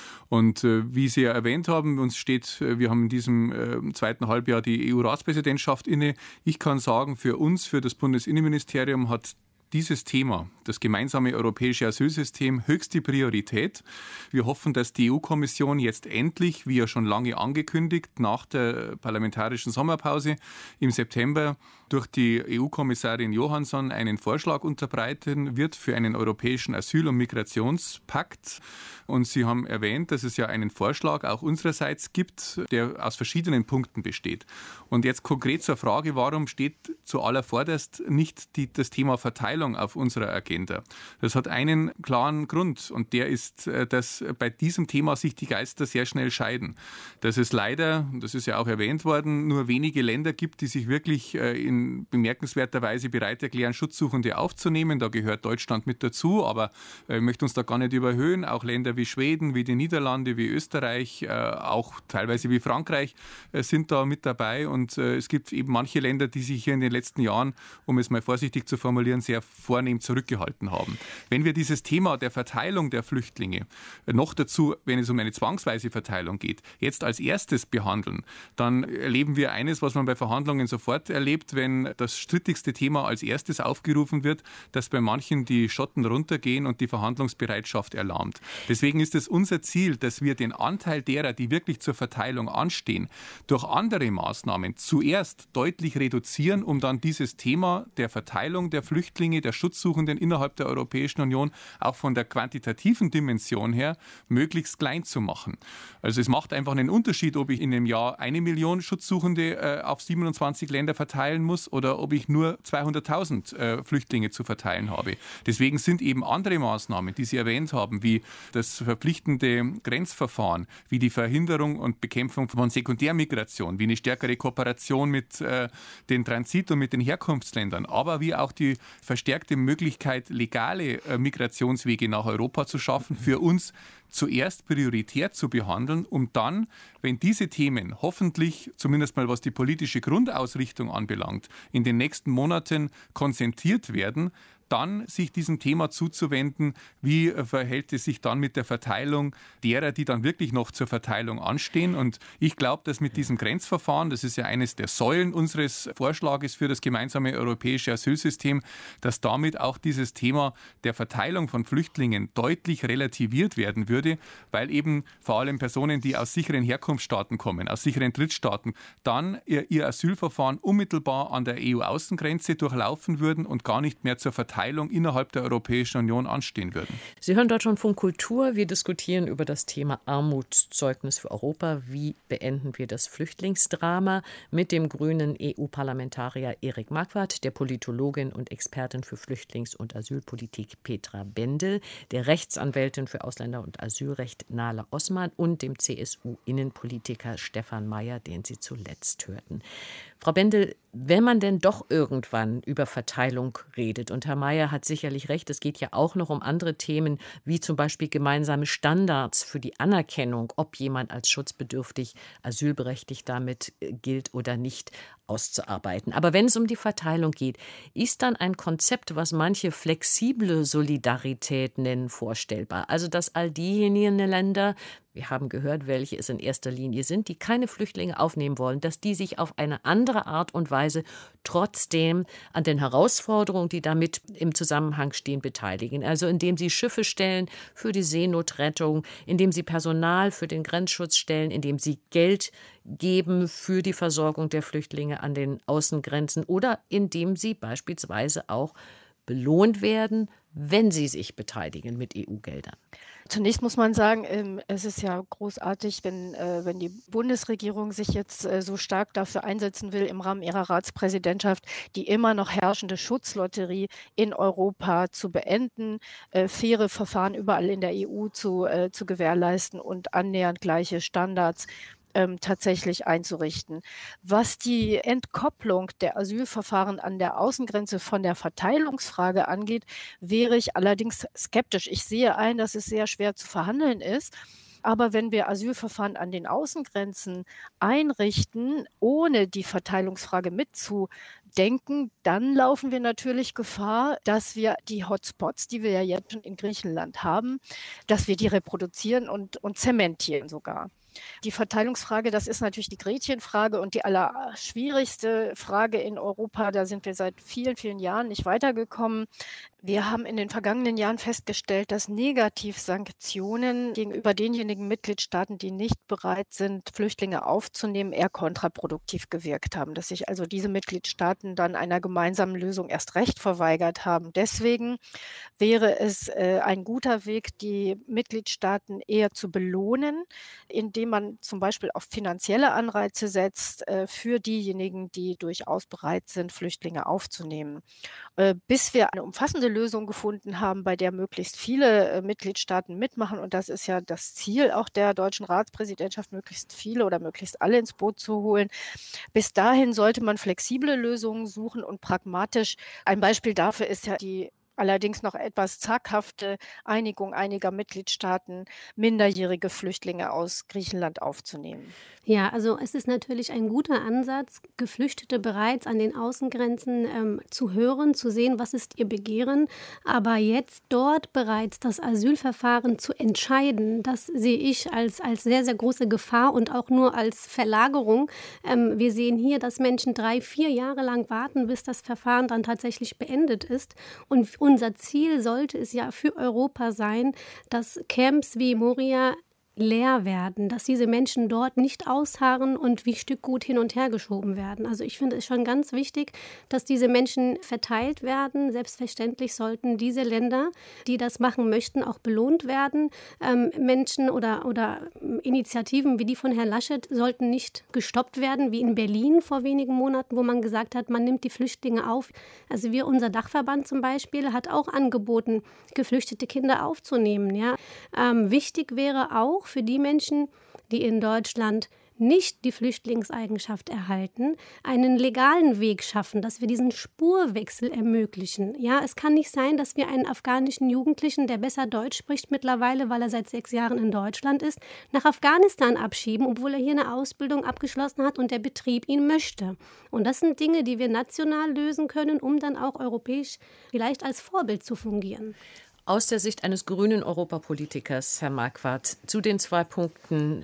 Und wie Sie ja erwähnt haben, wir haben in diesem zweiten Halbjahr die EU-Ratspräsidentschaft inne. Ich kann sagen, für uns, für das Bundesinnenministerium hat dieses Thema, das gemeinsame europäische Asylsystem, höchste Priorität. Wir hoffen, dass die EU-Kommission jetzt endlich, wie ja schon lange angekündigt, nach der parlamentarischen Sommerpause im September durch die EU-Kommissarin Johansson einen Vorschlag unterbreiten wird für einen europäischen Asyl- und Migrationspakt. Und Sie haben erwähnt, dass es ja einen Vorschlag auch unsererseits gibt, der aus verschiedenen Punkten besteht. Und jetzt konkret zur Frage, warum steht zuallervorderst nicht das Thema Verteilung auf unserer Agenda? Das hat einen klaren Grund und der ist, dass bei diesem Thema sich die Geister sehr schnell scheiden. Dass es leider, das ist ja auch erwähnt worden, nur wenige Länder gibt, die sich wirklich in bemerkenswerter Weise bereit erklären, Schutzsuchende aufzunehmen. Da gehört Deutschland mit dazu, aber ich möchte uns da gar nicht überhöhen. Auch Länder wie Schweden, wie die Niederlande, wie Österreich, auch teilweise wie Frankreich sind da mit dabei. Und es gibt eben manche Länder, die sich hier in den letzten Jahren, um es mal vorsichtig zu formulieren, sehr vornehm zurückgehalten haben. Wenn wir dieses Thema der Verteilung der Flüchtlinge noch dazu, wenn es um eine zwangsweise Verteilung geht, jetzt als erstes behandeln, dann erleben wir eines, was man bei Verhandlungen sofort erlebt, wenn das strittigste Thema als erstes aufgerufen wird, dass bei manchen die Schotten runtergehen und die Verhandlungsbereitschaft erlahmt. Deswegen ist es unser Ziel, dass wir den Anteil derer, die wirklich zur Verteilung anstehen, durch andere Maßnahmen zuerst deutlich reduzieren, um dann dieses Thema der Verteilung der Flüchtlinge, der Schutzsuchenden innerhalb der Europäischen Union auch von der quantitativen Dimension her möglichst klein zu machen. Also es macht einfach einen Unterschied, ob ich in einem Jahr 1 Million Schutzsuchende auf 27 Länder verteilen muss oder ob ich nur 200.000 Flüchtlinge zu verteilen habe. Deswegen sind eben andere Maßnahmen, die Sie erwähnt haben, wie das verpflichtende Grenzverfahren, wie die Verhinderung und Bekämpfung von Sekundärmigration, wie eine stärkere Kooperation mit den Transit- und mit den Herkunftsländern, aber wie auch die verstärkte Möglichkeit, legale Migrationswege nach Europa zu schaffen, für uns zuerst prioritär zu behandeln, um dann, wenn diese Themen hoffentlich, zumindest mal was die politische Grundausrichtung anbelangt, in den nächsten Monaten konzentriert werden, dann sich diesem Thema zuzuwenden, wie verhält es sich dann mit der Verteilung derer, die dann wirklich noch zur Verteilung anstehen. Und ich glaube, dass mit diesem Grenzverfahren, das ist ja eines der Säulen unseres Vorschlages für das gemeinsame europäische Asylsystem, dass damit auch dieses Thema der Verteilung von Flüchtlingen deutlich relativiert werden würde, weil eben vor allem Personen, die aus sicheren Herkunftsstaaten kommen, aus sicheren Drittstaaten, dann ihr Asylverfahren unmittelbar an der EU-Außengrenze durchlaufen würden und gar nicht mehr zur Verteilung innerhalb der Europäischen Union anstehen würden. Sie hören Deutschlandfunk Kultur. Wir diskutieren über das Thema Armutszeugnis für Europa. Wie beenden wir das Flüchtlingsdrama? Mit dem grünen EU-Parlamentarier Erik Marquardt, der Politologin und Expertin für Flüchtlings- und Asylpolitik Petra Bendel, der Rechtsanwältin für Ausländer- und Asylrecht Nahla Osman und dem CSU-Innenpolitiker Stefan Mayer, den Sie zuletzt hörten. Frau Bendel, wenn man denn doch irgendwann über Verteilung redet, und Herr Mayer hat sicherlich recht, es geht ja auch noch um andere Themen, wie zum Beispiel gemeinsame Standards für die Anerkennung, ob jemand als schutzbedürftig, asylberechtigt damit gilt oder nicht, auszuarbeiten. Aber wenn es um die Verteilung geht, ist dann ein Konzept, was manche flexible Solidarität nennen, vorstellbar. Also dass all diejenigen Länder, wir haben gehört, welche es in erster Linie sind, die keine Flüchtlinge aufnehmen wollen, dass die sich auf eine andere Art und Weise trotzdem an den Herausforderungen, die damit im Zusammenhang stehen, beteiligen. Also indem sie Schiffe stellen für die Seenotrettung, indem sie Personal für den Grenzschutz stellen, indem sie Geld geben für die Versorgung der Flüchtlinge an den Außengrenzen oder indem sie beispielsweise auch belohnt werden, wenn sie sich beteiligen mit EU-Geldern. Zunächst muss man sagen, es ist ja großartig, wenn die Bundesregierung sich jetzt so stark dafür einsetzen will, im Rahmen ihrer Ratspräsidentschaft die immer noch herrschende Schutzlotterie in Europa zu beenden, faire Verfahren überall in der EU zu gewährleisten und annähernd gleiche Standards tatsächlich einzurichten. Was die Entkopplung der Asylverfahren an der Außengrenze von der Verteilungsfrage angeht, wäre ich allerdings skeptisch. Ich sehe ein, dass es sehr schwer zu verhandeln ist. Aber wenn wir Asylverfahren an den Außengrenzen einrichten, ohne die Verteilungsfrage mitzudenken, dann laufen wir natürlich Gefahr, dass wir die Hotspots, die wir ja jetzt schon in Griechenland haben, dass wir die reproduzieren und zementieren sogar. Die Verteilungsfrage, das ist natürlich die Gretchenfrage und die allerschwierigste Frage in Europa. Da sind wir seit vielen, vielen Jahren nicht weitergekommen. Wir haben in den vergangenen Jahren festgestellt, dass Negativsanktionen gegenüber denjenigen Mitgliedstaaten, die nicht bereit sind, Flüchtlinge aufzunehmen, eher kontraproduktiv gewirkt haben. Dass sich also diese Mitgliedstaaten dann einer gemeinsamen Lösung erst recht verweigert haben. Deswegen wäre es ein guter Weg, die Mitgliedstaaten eher zu belohnen, indem man zum Beispiel auf finanzielle Anreize setzt für diejenigen, die durchaus bereit sind, Flüchtlinge aufzunehmen. Bis wir eine umfassende Lösung gefunden haben, bei der möglichst viele Mitgliedstaaten mitmachen, und das ist ja das Ziel auch der deutschen Ratspräsidentschaft, möglichst viele oder möglichst alle ins Boot zu holen. Bis dahin sollte man flexible Lösungen suchen und pragmatisch. Ein Beispiel dafür ist ja die allerdings noch etwas zaghafte Einigung einiger Mitgliedstaaten, minderjährige Flüchtlinge aus Griechenland aufzunehmen. Ja, also es ist natürlich ein guter Ansatz, Geflüchtete bereits an den Außengrenzen zu hören, zu sehen, was ist ihr Begehren. Aber jetzt dort bereits das Asylverfahren zu entscheiden, das sehe ich als sehr, sehr große Gefahr und auch nur als Verlagerung. Wir sehen hier, dass Menschen 3-4 Jahre lang warten, bis das Verfahren dann tatsächlich beendet ist. Und unser Ziel sollte es ja für Europa sein, dass Camps wie Moria leer werden, dass diese Menschen dort nicht ausharren und wie Stückgut hin und her geschoben werden. Also ich finde es schon ganz wichtig, dass diese Menschen verteilt werden. Selbstverständlich sollten diese Länder, die das machen möchten, auch belohnt werden. Menschen oder Initiativen wie die von Herrn Laschet sollten nicht gestoppt werden, wie in Berlin vor wenigen Monaten, wo man gesagt hat, man nimmt die Flüchtlinge auf. Also unser Dachverband zum Beispiel hat auch angeboten, geflüchtete Kinder aufzunehmen. Ja. Wichtig wäre auch für die Menschen, die in Deutschland nicht die Flüchtlingseigenschaft erhalten, einen legalen Weg schaffen, dass wir diesen Spurwechsel ermöglichen. Ja, es kann nicht sein, dass wir einen afghanischen Jugendlichen, der besser Deutsch spricht mittlerweile, weil er seit 6 Jahren in Deutschland ist, nach Afghanistan abschieben, obwohl er hier eine Ausbildung abgeschlossen hat und der Betrieb ihn möchte. Und das sind Dinge, die wir national lösen können, um dann auch europäisch vielleicht als Vorbild zu fungieren. Aus der Sicht eines grünen Europapolitikers, Herr Marquardt, zu den 2 Punkten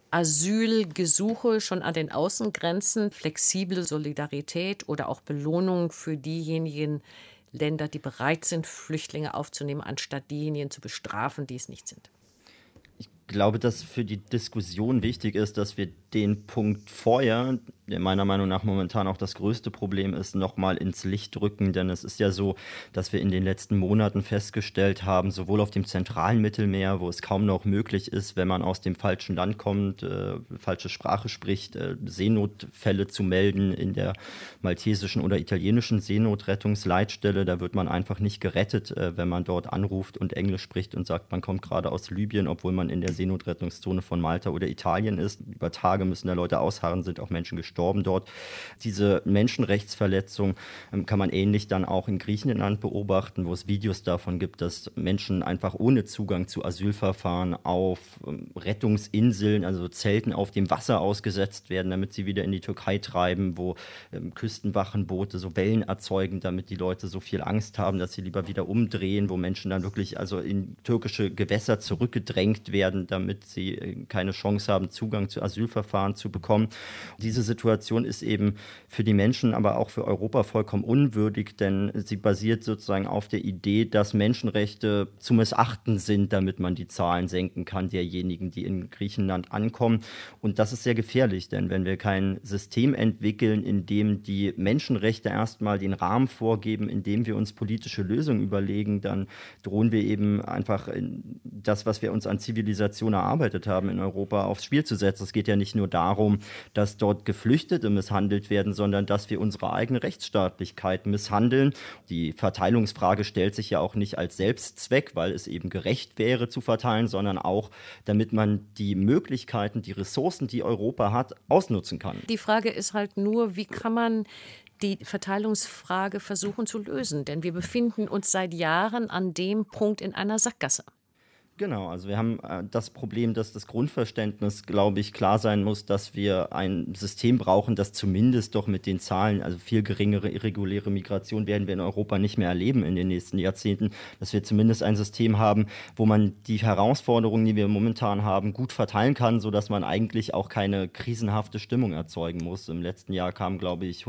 Asylgesuche schon an den Außengrenzen, flexible Solidarität oder auch Belohnung für diejenigen Länder, die bereit sind, Flüchtlinge aufzunehmen, anstatt diejenigen zu bestrafen, die es nicht sind. Ich glaube, dass für die Diskussion wichtig ist, dass wir den Punkt vorher, der meiner Meinung nach momentan auch das größte Problem ist, nochmal ins Licht rücken. Denn es ist ja so, dass wir in den letzten Monaten festgestellt haben, sowohl auf dem zentralen Mittelmeer, wo es kaum noch möglich ist, wenn man aus dem falschen Land kommt, falsche Sprache spricht, Seenotfälle zu melden in der maltesischen oder italienischen Seenotrettungsleitstelle. Da wird man einfach nicht gerettet, wenn man dort anruft und Englisch spricht und sagt, man kommt gerade aus Libyen, obwohl man in der Seenotrettungszone von Malta oder Italien ist. Über Tage müssen da Leute ausharren, sind auch Menschen gestorben dort. Diese Menschenrechtsverletzung kann man ähnlich dann auch in Griechenland beobachten, wo es Videos davon gibt, dass Menschen einfach ohne Zugang zu Asylverfahren auf Rettungsinseln, also Zelten auf dem Wasser ausgesetzt werden, damit sie wieder in die Türkei treiben, wo Küstenwachenboote so Wellen erzeugen, damit die Leute so viel Angst haben, dass sie lieber wieder umdrehen, wo Menschen dann wirklich also in türkische Gewässer zurückgedrängt werden, damit sie keine Chance haben, Zugang zu Asylverfahren zu bekommen. Diese Situation ist eben für die Menschen, aber auch für Europa vollkommen unwürdig, denn sie basiert sozusagen auf der Idee, dass Menschenrechte zu missachten sind, damit man die Zahlen senken kann derjenigen, die in Griechenland ankommen. Und das ist sehr gefährlich, denn wenn wir kein System entwickeln, in dem die Menschenrechte erstmal den Rahmen vorgeben, in dem wir uns politische Lösungen überlegen, dann drohen wir eben einfach das, was wir uns an Zivilisation erarbeitet haben in Europa, aufs Spiel zu setzen. Es geht ja nicht nur darum, dass dort Geflüchtete misshandelt werden, sondern dass wir unsere eigene Rechtsstaatlichkeit misshandeln. Die Verteilungsfrage stellt sich ja auch nicht als Selbstzweck, weil es eben gerecht wäre zu verteilen, sondern auch, damit man die Möglichkeiten, die Ressourcen, die Europa hat, ausnutzen kann. Die Frage ist halt nur, wie kann man die Verteilungsfrage versuchen zu lösen? Denn wir befinden uns seit Jahren an dem Punkt in einer Sackgasse. Genau, also wir haben das Problem, dass das Grundverständnis, glaube ich, klar sein muss, dass wir ein System brauchen, das zumindest doch mit den Zahlen, also viel geringere irreguläre Migration werden wir in Europa nicht mehr erleben in den nächsten Jahrzehnten, dass wir zumindest ein System haben, wo man die Herausforderungen, die wir momentan haben, gut verteilen kann, sodass man eigentlich auch keine krisenhafte Stimmung erzeugen muss. Im letzten Jahr kamen, glaube ich,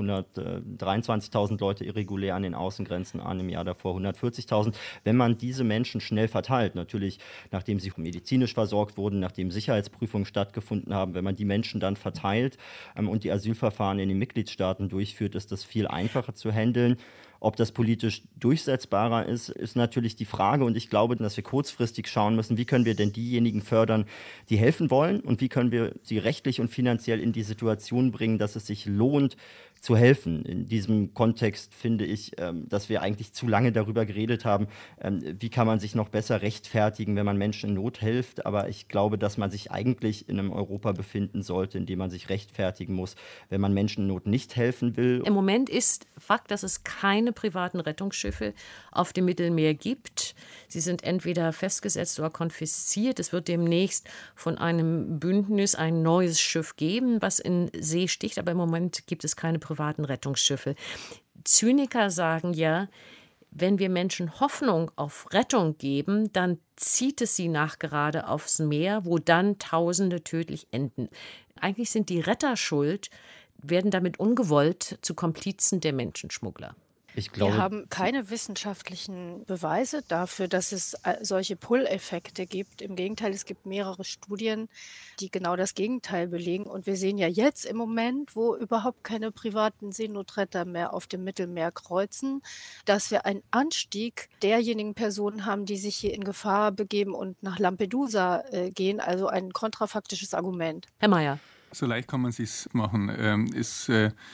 123.000 Leute irregulär an den Außengrenzen an, im Jahr davor 140.000. Wenn man diese Menschen schnell verteilt, natürlich nachdem sie medizinisch versorgt wurden, nachdem Sicherheitsprüfungen stattgefunden haben. Wenn man die Menschen dann verteilt und die Asylverfahren in den Mitgliedstaaten durchführt, ist das viel einfacher zu handeln. Ob das politisch durchsetzbarer ist, ist natürlich die Frage. Und ich glaube, dass wir kurzfristig schauen müssen, wie können wir denn diejenigen fördern, die helfen wollen, und wie können wir sie rechtlich und finanziell in die Situation bringen, dass es sich lohnt, zu helfen. In diesem Kontext finde ich, dass wir eigentlich zu lange darüber geredet haben, wie kann man sich noch besser rechtfertigen, wenn man Menschen in Not hilft. Aber ich glaube, dass man sich eigentlich in einem Europa befinden sollte, in dem man sich rechtfertigen muss, wenn man Menschen in Not nicht helfen will. Im Moment ist Fakt, dass es keine privaten Rettungsschiffe auf dem Mittelmeer gibt. Sie sind entweder festgesetzt oder konfisziert. Es wird demnächst von einem Bündnis ein neues Schiff geben, was in See sticht. Aber im Moment gibt es keine privaten Rettungsschiffe. Zyniker sagen ja, wenn wir Menschen Hoffnung auf Rettung geben, dann zieht es sie nachgerade aufs Meer, wo dann Tausende tödlich enden. Eigentlich sind die Retter schuld, werden damit ungewollt zu Komplizen der Menschenschmuggler. Wir haben keine wissenschaftlichen Beweise dafür, dass es solche Pull-Effekte gibt. Im Gegenteil, es gibt mehrere Studien, die genau das Gegenteil belegen. Und wir sehen ja jetzt im Moment, wo überhaupt keine privaten Seenotretter mehr auf dem Mittelmeer kreuzen, dass wir einen Anstieg derjenigen Personen haben, die sich hier in Gefahr begeben und nach Lampedusa gehen. Also ein kontrafaktisches Argument. Herr Mayer. So leicht kann man es sich machen.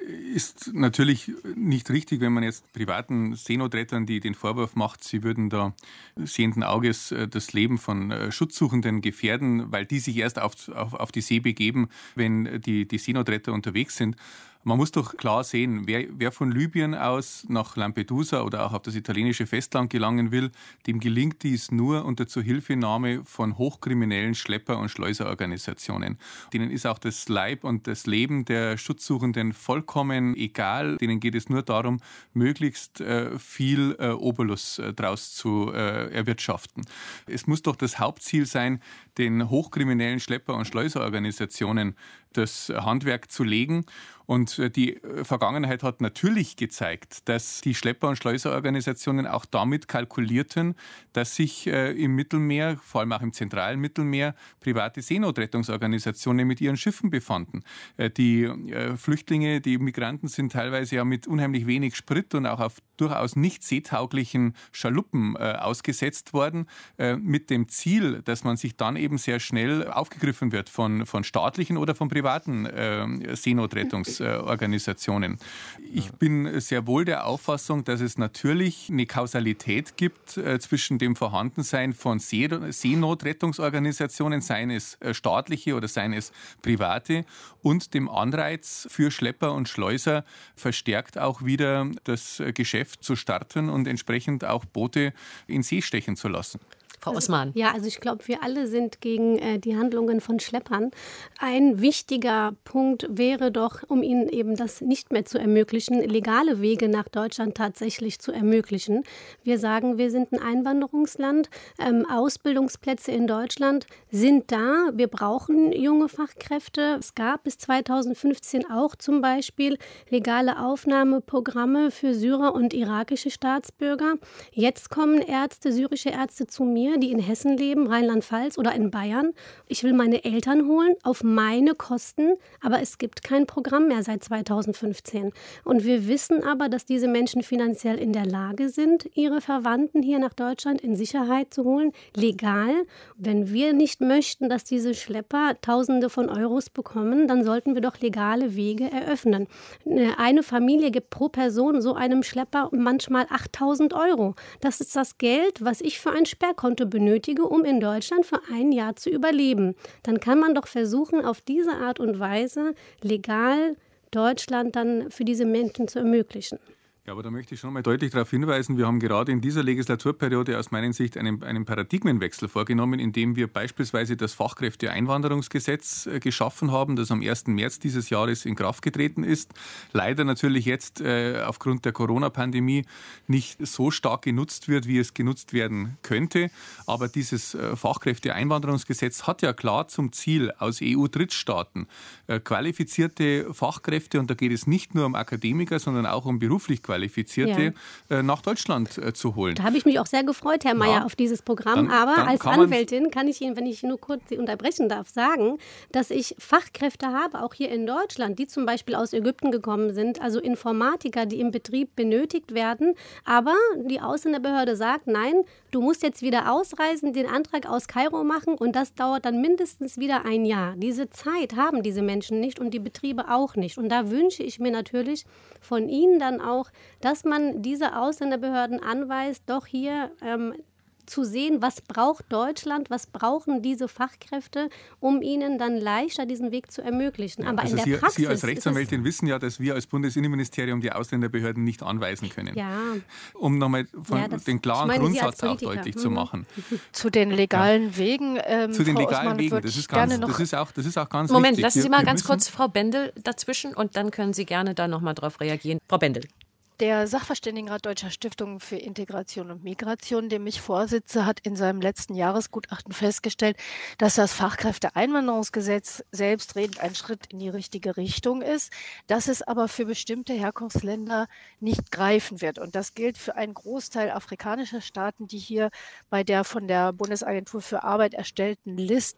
ist natürlich nicht richtig, wenn man jetzt privaten Seenotrettern, die den Vorwurf macht, sie würden da sehenden Auges das Leben von Schutzsuchenden gefährden, weil die sich erst auf die See begeben, wenn die Seenotretter unterwegs sind. Man muss doch klar sehen, wer von Libyen aus nach Lampedusa oder auch auf das italienische Festland gelangen will, dem gelingt dies nur unter Zuhilfenahme von hochkriminellen Schlepper- und Schleuserorganisationen. Denen ist auch das Leib und das Leben der Schutzsuchenden vollkommen egal. Denen geht es nur darum, möglichst viel Obolus draus zu erwirtschaften. Es muss doch das Hauptziel sein, den hochkriminellen Schlepper- und Schleuserorganisationen das Handwerk zu legen. Und die Vergangenheit hat natürlich gezeigt, dass die Schlepper- und Schleuserorganisationen auch damit kalkulierten, dass sich im Mittelmeer, vor allem auch im zentralen Mittelmeer, private Seenotrettungsorganisationen mit ihren Schiffen befanden. Die Flüchtlinge, die Migranten sind teilweise ja mit unheimlich wenig Sprit und auch auf durchaus nicht seetauglichen Schaluppen ausgesetzt worden, mit dem Ziel, dass man sich dann eben sehr schnell aufgegriffen wird von staatlichen oder von privaten Seenotrettungsorganisationen. Ich bin sehr wohl der Auffassung, dass es natürlich eine Kausalität gibt zwischen dem Vorhandensein von Seenotrettungsorganisationen, seien es staatliche oder seien es private, und dem Anreiz für Schlepper und Schleuser verstärkt auch wieder das Geschäft zu starten und entsprechend auch Boote in See stechen zu lassen. Frau Osman. Ja, also ich glaube, wir alle sind gegen die Handlungen von Schleppern. Ein wichtiger Punkt wäre doch, um ihnen eben das nicht mehr zu ermöglichen, legale Wege nach Deutschland tatsächlich zu ermöglichen. Wir sagen, wir sind ein Einwanderungsland. Ausbildungsplätze in Deutschland sind da. Wir brauchen junge Fachkräfte. Es gab bis 2015 auch zum Beispiel legale Aufnahmeprogramme für Syrer und irakische Staatsbürger. Jetzt kommen syrische Ärzte zu mir, die in Hessen leben, Rheinland-Pfalz oder in Bayern. Ich will meine Eltern holen auf meine Kosten, aber es gibt kein Programm mehr seit 2015. Und wir wissen aber, dass diese Menschen finanziell in der Lage sind, ihre Verwandten hier nach Deutschland in Sicherheit zu holen, legal. Wenn wir nicht möchten, dass diese Schlepper Tausende von Euros bekommen, dann sollten wir doch legale Wege eröffnen. Eine Familie gibt pro Person so einem Schlepper manchmal 8.000 Euro. Das ist das Geld, was ich für ein Sperrkonto benötige, um in Deutschland für ein Jahr zu überleben. Dann kann man doch versuchen, auf diese Art und Weise legal Deutschland dann für diese Menschen zu ermöglichen. Ja, aber da möchte ich schon mal deutlich darauf hinweisen, wir haben gerade in dieser Legislaturperiode aus meiner Sicht einen Paradigmenwechsel vorgenommen, indem wir beispielsweise das Fachkräfteeinwanderungsgesetz geschaffen haben, das am 1. März dieses Jahres in Kraft getreten ist. Leider natürlich jetzt aufgrund der Corona-Pandemie nicht so stark genutzt wird, wie es genutzt werden könnte. Aber dieses Fachkräfteeinwanderungsgesetz hat ja klar zum Ziel, aus EU-Drittstaaten qualifizierte Fachkräfte, und da geht es nicht nur um Akademiker, sondern auch um beruflich Qualifizierte nach Deutschland zu holen. Da habe ich mich auch sehr gefreut, Herr Mayer, auf dieses Programm. Aber als Anwältin kann ich Ihnen, wenn ich nur kurz Sie unterbrechen darf, sagen, dass ich Fachkräfte habe, auch hier in Deutschland, die zum Beispiel aus Ägypten gekommen sind, also Informatiker, die im Betrieb benötigt werden. Aber die Ausländerbehörde sagt, nein, du musst jetzt wieder ausreisen, den Antrag aus Kairo machen, und das dauert dann mindestens wieder ein Jahr. Diese Zeit haben diese Menschen nicht und die Betriebe auch nicht. Und da wünsche ich mir natürlich von Ihnen dann auch, dass man diese Ausländerbehörden anweist, doch hier zu sehen, was braucht Deutschland, was brauchen diese Fachkräfte, um ihnen dann leichter diesen Weg zu ermöglichen. Ja, aber also in der Praxis Sie als Rechtsanwältin wissen ja, dass wir als Bundesinnenministerium die Ausländerbehörden nicht anweisen können. Ja. Um nochmal den klaren Grundsatz auch deutlich zu machen. Zu den legalen Wegen. Zu den Frau legalen Osman, Wegen, das ist auch ganz Moment, wichtig. lassen Sie mal ganz kurz Frau Bendel dazwischen, und dann können Sie gerne da nochmal drauf reagieren. Frau Bendel. Der Sachverständigenrat Deutscher Stiftung für Integration und Migration, dem ich vorsitze, hat in seinem letzten Jahresgutachten festgestellt, dass das Fachkräfteeinwanderungsgesetz selbstredend ein Schritt in die richtige Richtung ist, dass es aber für bestimmte Herkunftsländer nicht greifen wird. Und das gilt für einen Großteil afrikanischer Staaten, die hier bei der von der Bundesagentur für Arbeit erstellten Liste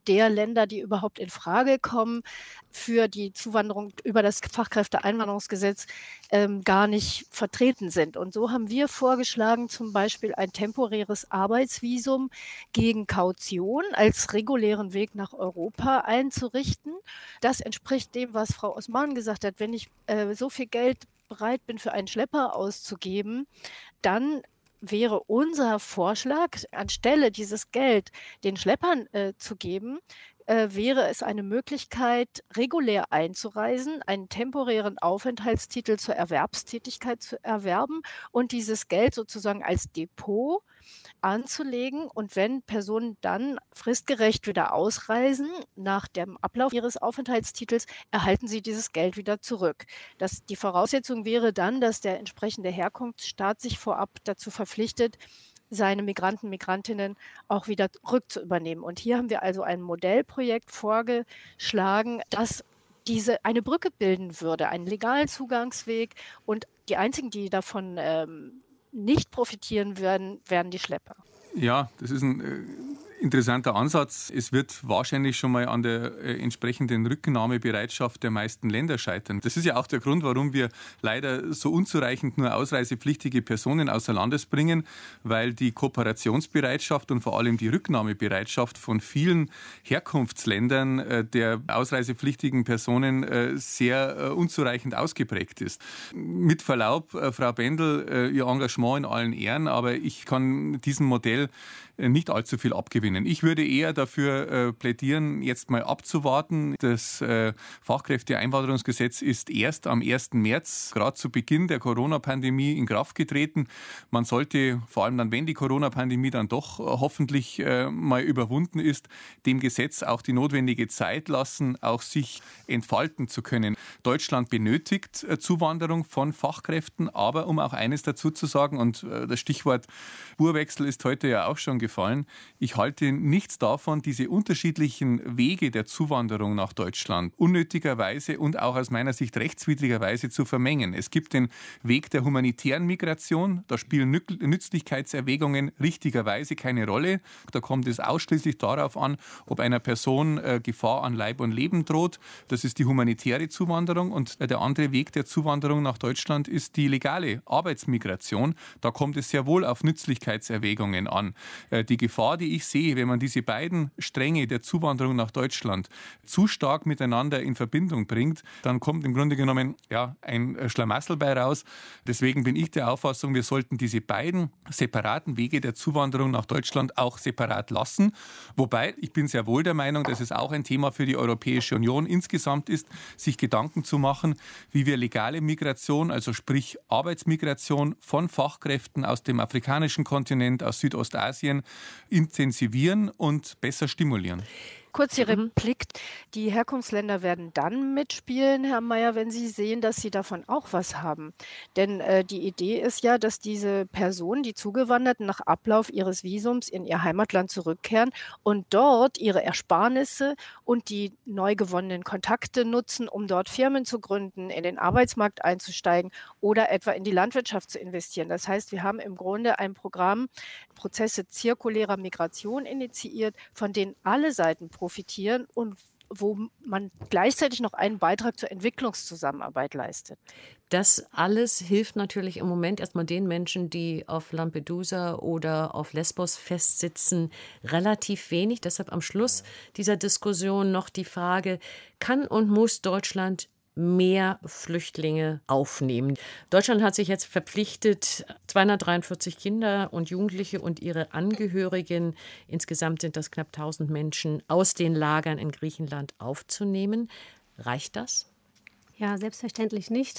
der Länder, die überhaupt in Frage kommen für die Zuwanderung über das Fachkräfteeinwanderungsgesetz, gar nicht vertreten sind. Und so haben wir vorgeschlagen, zum Beispiel ein temporäres Arbeitsvisum gegen Kaution als regulären Weg nach Europa einzurichten. Das entspricht dem, was Frau Osman gesagt hat. Wenn ich so viel Geld bereit bin, für einen Schlepper auszugeben, dann wäre unser Vorschlag, anstelle dieses Geld den Schleppern zu geben, wäre es eine Möglichkeit, regulär einzureisen, einen temporären Aufenthaltstitel zur Erwerbstätigkeit zu erwerben und dieses Geld sozusagen als Depot anzulegen. Und wenn Personen dann fristgerecht wieder ausreisen, nach dem Ablauf ihres Aufenthaltstitels, erhalten sie dieses Geld wieder zurück. Die Voraussetzung wäre dann, dass der entsprechende Herkunftsstaat sich vorab dazu verpflichtet, seine Migranten, Migrantinnen auch wieder rückzuübernehmen. Und hier haben wir also ein Modellprojekt vorgeschlagen, das eine Brücke bilden würde, einen legalen Zugangsweg. Und die einzigen, die davon nicht profitieren werden die Schlepper. Ja, das ist ein interessanter Ansatz. Es wird wahrscheinlich schon mal an der entsprechenden Rücknahmebereitschaft der meisten Länder scheitern. Das ist ja auch der Grund, warum wir leider so unzureichend nur ausreisepflichtige Personen außer Landes bringen, weil die Kooperationsbereitschaft und vor allem die Rücknahmebereitschaft von vielen Herkunftsländern der ausreisepflichtigen Personen sehr unzureichend ausgeprägt ist. Mit Verlaub, Frau Bendel, Ihr Engagement in allen Ehren, aber ich kann diesem Modell nicht allzu viel abgewinnen. Ich würde eher dafür plädieren, jetzt mal abzuwarten. Das Fachkräfteeinwanderungsgesetz ist erst am 1. März, gerade zu Beginn der Corona-Pandemie, in Kraft getreten. Man sollte, vor allem dann, wenn die Corona-Pandemie dann doch hoffentlich mal überwunden ist, dem Gesetz auch die notwendige Zeit lassen, auch sich entfalten zu können. Deutschland benötigt Zuwanderung von Fachkräften, aber um auch eines dazu zu sagen, und das Stichwort Spurwechsel ist heute ja auch schon gefallen, ich halte nichts davon, diese unterschiedlichen Wege der Zuwanderung nach Deutschland unnötigerweise und auch aus meiner Sicht rechtswidrigerweise zu vermengen. Es gibt den Weg der humanitären Migration, da spielen Nützlichkeitserwägungen richtigerweise keine Rolle. Da kommt es ausschließlich darauf an, ob einer Person Gefahr an Leib und Leben droht. Das ist die humanitäre Zuwanderung, und der andere Weg der Zuwanderung nach Deutschland ist die legale Arbeitsmigration. Da kommt es sehr wohl auf Nützlichkeitserwägungen an. Die Gefahr, die ich sehe, wenn man diese beiden Stränge der Zuwanderung nach Deutschland zu stark miteinander in Verbindung bringt, dann kommt im Grunde genommen ein Schlamassel bei raus. Deswegen bin ich der Auffassung, wir sollten diese beiden separaten Wege der Zuwanderung nach Deutschland auch separat lassen. Wobei, ich bin sehr wohl der Meinung, dass es auch ein Thema für die Europäische Union insgesamt ist, sich Gedanken zu machen, wie wir legale Migration, also sprich Arbeitsmigration von Fachkräften aus dem afrikanischen Kontinent, aus Südostasien, intensivieren und besser stimulieren. Kurz die Replik. Die Herkunftsländer werden dann mitspielen, Herr Mayer, wenn sie sehen, dass sie davon auch was haben. Denn die Idee ist ja, dass diese Personen, die Zugewanderten, nach Ablauf ihres Visums in ihr Heimatland zurückkehren und dort ihre Ersparnisse und die neu gewonnenen Kontakte nutzen, um dort Firmen zu gründen, in den Arbeitsmarkt einzusteigen oder etwa in die Landwirtschaft zu investieren. Das heißt, wir haben im Grunde ein Programm, Prozesse zirkulärer Migration initiiert, von denen alle Seiten profitieren und wo man gleichzeitig noch einen Beitrag zur Entwicklungszusammenarbeit leistet. Das alles hilft natürlich im Moment erstmal den Menschen, die auf Lampedusa oder auf Lesbos festsitzen, relativ wenig. Deshalb am Schluss dieser Diskussion noch die Frage, kann und muss Deutschland mehr Flüchtlinge aufnehmen? Deutschland hat sich jetzt verpflichtet, 243 Kinder und Jugendliche und ihre Angehörigen, insgesamt sind das knapp 1000 Menschen, aus den Lagern in Griechenland aufzunehmen. Reicht das? Ja, selbstverständlich nicht.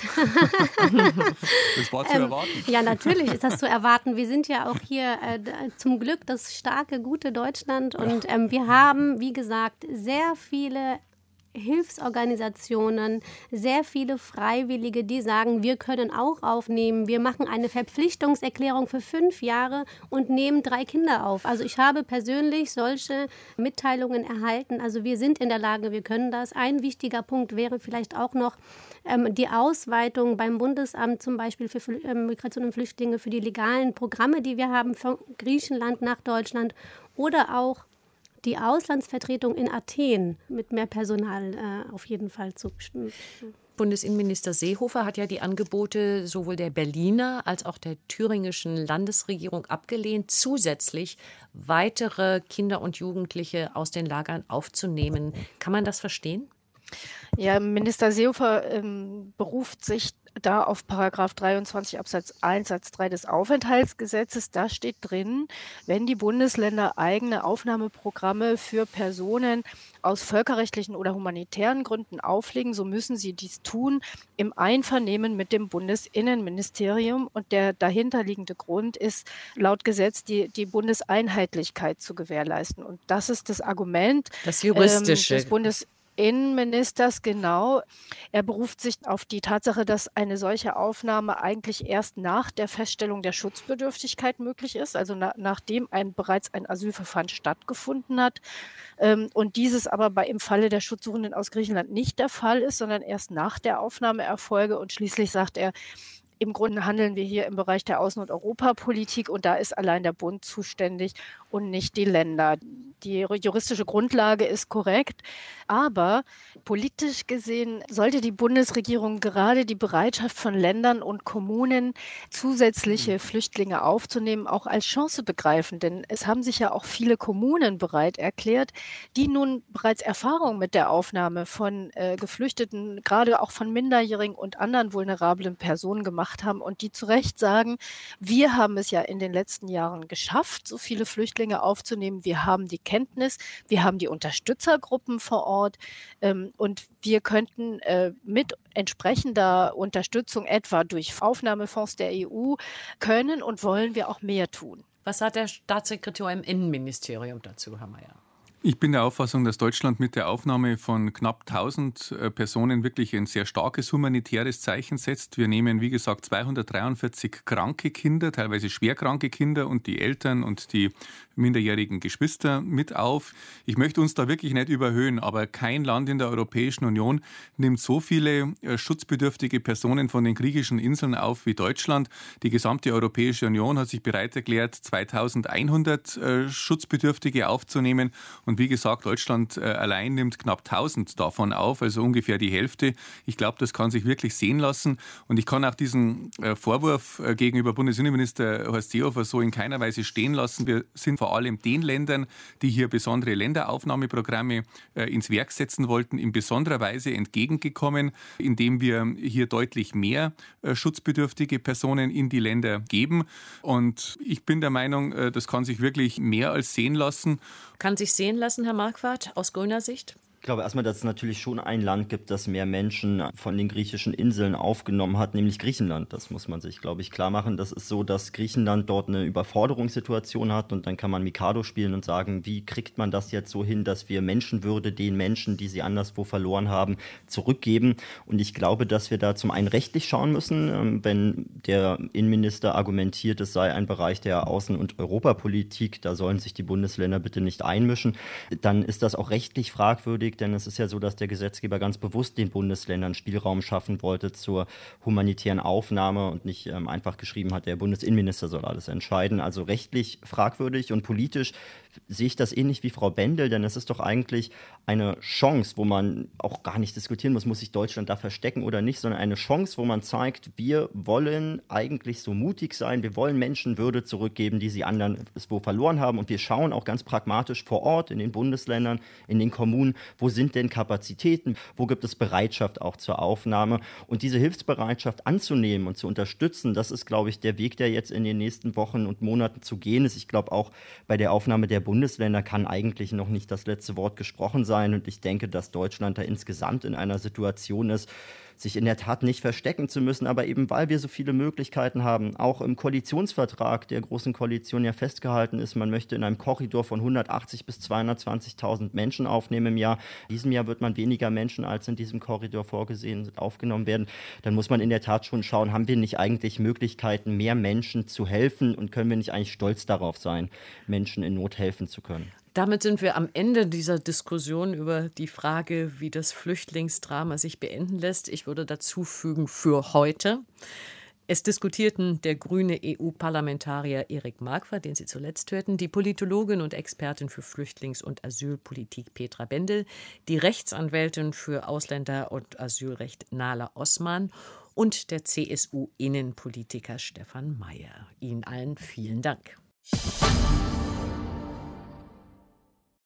Das war zu erwarten. Ja, natürlich ist das zu erwarten. Wir sind ja auch hier zum Glück das starke, gute Deutschland. Und wir haben, wie gesagt, sehr viele Hilfsorganisationen, sehr viele Freiwillige, die sagen, wir können auch aufnehmen. Wir machen eine Verpflichtungserklärung für 5 Jahre und nehmen 3 Kinder auf. Also ich habe persönlich solche Mitteilungen erhalten. Also wir sind in der Lage, wir können das. Ein wichtiger Punkt wäre vielleicht auch noch die Ausweitung beim Bundesamt zum Beispiel für Migration und Flüchtlinge, für die legalen Programme, die wir haben von Griechenland nach Deutschland, oder auch die Auslandsvertretung in Athen mit mehr Personal auf jeden Fall zu. Bundesinnenminister Seehofer hat ja die Angebote sowohl der Berliner als auch der thüringischen Landesregierung abgelehnt, zusätzlich weitere Kinder und Jugendliche aus den Lagern aufzunehmen. Kann man das verstehen? Ja, Minister Seehofer beruft sich da auf Paragraph 23 Absatz 1 Satz 3 des Aufenthaltsgesetzes. Da steht drin, wenn die Bundesländer eigene Aufnahmeprogramme für Personen aus völkerrechtlichen oder humanitären Gründen auflegen, so müssen sie dies tun im Einvernehmen mit dem Bundesinnenministerium. Und der dahinterliegende Grund ist laut Gesetz die Bundeseinheitlichkeit zu gewährleisten. Und das ist das Argument das Juristische des Bundesinnenministers, genau. Er beruft sich auf die Tatsache, dass eine solche Aufnahme eigentlich erst nach der Feststellung der Schutzbedürftigkeit möglich ist, also nachdem bereits ein Asylverfahren stattgefunden hat. Und dieses aber im Falle der Schutzsuchenden aus Griechenland nicht der Fall ist, sondern erst nach der Aufnahme erfolge. Und schließlich sagt er, im Grunde handeln wir hier im Bereich der Außen- und Europapolitik und da ist allein der Bund zuständig und nicht die Länder. Die juristische Grundlage ist korrekt, aber politisch gesehen sollte die Bundesregierung gerade die Bereitschaft von Ländern und Kommunen, zusätzliche Flüchtlinge aufzunehmen, auch als Chance begreifen. Denn es haben sich ja auch viele Kommunen bereit erklärt, die nun bereits Erfahrung mit der Aufnahme von Geflüchteten, gerade auch von Minderjährigen und anderen vulnerablen Personen gemacht haben und die zu Recht sagen, wir haben es ja in den letzten Jahren geschafft, so viele Flüchtlinge aufzunehmen. Wir haben die Kenntnis, wir haben die Unterstützergruppen vor Ort und wir könnten mit entsprechender Unterstützung, etwa durch Aufnahmefonds der EU, können und wollen wir auch mehr tun. Was hat der Staatssekretär im Innenministerium dazu, Herr Mayer? Ich bin der Auffassung, dass Deutschland mit der Aufnahme von knapp 1000 Personen wirklich ein sehr starkes humanitäres Zeichen setzt. Wir nehmen, wie gesagt, 243 kranke Kinder, teilweise schwerkranke Kinder und die Eltern und die minderjährigen Geschwister mit auf. Ich möchte uns da wirklich nicht überhöhen, aber kein Land in der Europäischen Union nimmt so viele schutzbedürftige Personen von den griechischen Inseln auf wie Deutschland. Die gesamte Europäische Union hat sich bereit erklärt, 2100 Schutzbedürftige aufzunehmen. Und wie gesagt, Deutschland allein nimmt knapp 1000 davon auf, also ungefähr die Hälfte. Ich glaube, das kann sich wirklich sehen lassen. Und ich kann auch diesen Vorwurf gegenüber Bundesinnenminister Horst Seehofer so in keiner Weise stehen lassen. Wir sind vor allem den Ländern, die hier besondere Länderaufnahmeprogramme ins Werk setzen wollten, in besonderer Weise entgegengekommen, indem wir hier deutlich mehr schutzbedürftige Personen in die Länder geben. Und ich bin der Meinung, das kann sich wirklich mehr als sehen lassen. Kann sich sehen lassen, Herr Marquardt, aus grüner Sicht? Ich glaube erstmal, dass es natürlich schon ein Land gibt, das mehr Menschen von den griechischen Inseln aufgenommen hat, nämlich Griechenland. Das muss man sich, glaube ich, klar machen. Das ist so, dass Griechenland dort eine Überforderungssituation hat und dann kann man Mikado spielen und sagen, wie kriegt man das jetzt so hin, dass wir Menschenwürde den Menschen, die sie anderswo verloren haben, zurückgeben. Und ich glaube, dass wir da zum einen rechtlich schauen müssen, wenn der Innenminister argumentiert, es sei ein Bereich der Außen- und Europapolitik, da sollen sich die Bundesländer bitte nicht einmischen, dann ist das auch rechtlich fragwürdig. Denn es ist ja so, dass der Gesetzgeber ganz bewusst den Bundesländern Spielraum schaffen wollte zur humanitären Aufnahme und nicht einfach geschrieben hat, der Bundesinnenminister soll alles entscheiden. Also rechtlich fragwürdig und politisch sehe ich das ähnlich wie Frau Bendel, denn es ist doch eigentlich eine Chance, wo man auch gar nicht diskutieren muss sich Deutschland da verstecken oder nicht, sondern eine Chance, wo man zeigt, wir wollen eigentlich so mutig sein, wir wollen Menschenwürde zurückgeben, die sie anderswo verloren haben und wir schauen auch ganz pragmatisch vor Ort in den Bundesländern, in den Kommunen, wo sind denn Kapazitäten, wo gibt es Bereitschaft auch zur Aufnahme und diese Hilfsbereitschaft anzunehmen und zu unterstützen, das ist, glaube ich, der Weg, der jetzt in den nächsten Wochen und Monaten zu gehen ist. Ich glaube, auch bei der Aufnahme der Bundesländer kann eigentlich noch nicht das letzte Wort gesprochen sein und ich denke, dass Deutschland da insgesamt in einer Situation ist, sich in der Tat nicht verstecken zu müssen, aber eben weil wir so viele Möglichkeiten haben, auch im Koalitionsvertrag der Großen Koalition ja festgehalten ist, man möchte in einem Korridor von 180.000 bis 220.000 Menschen aufnehmen im Jahr. In diesem Jahr wird man weniger Menschen, als in diesem Korridor vorgesehen sind, aufgenommen werden. Dann muss man in der Tat schon schauen, haben wir nicht eigentlich Möglichkeiten, mehr Menschen zu helfen und können wir nicht eigentlich stolz darauf sein, Menschen in Not helfen zu können? Damit sind wir am Ende dieser Diskussion über die Frage, wie das Flüchtlingsdrama sich beenden lässt. Ich würde dazu fügen, für heute. Es diskutierten der grüne EU-Parlamentarier Erik Marquardt, den Sie zuletzt hörten, die Politologin und Expertin für Flüchtlings- und Asylpolitik Petra Bendel, die Rechtsanwältin für Ausländer- und Asylrecht Nahla Osman und der CSU-Innenpolitiker Stefan Mayer. Ihnen allen vielen Dank.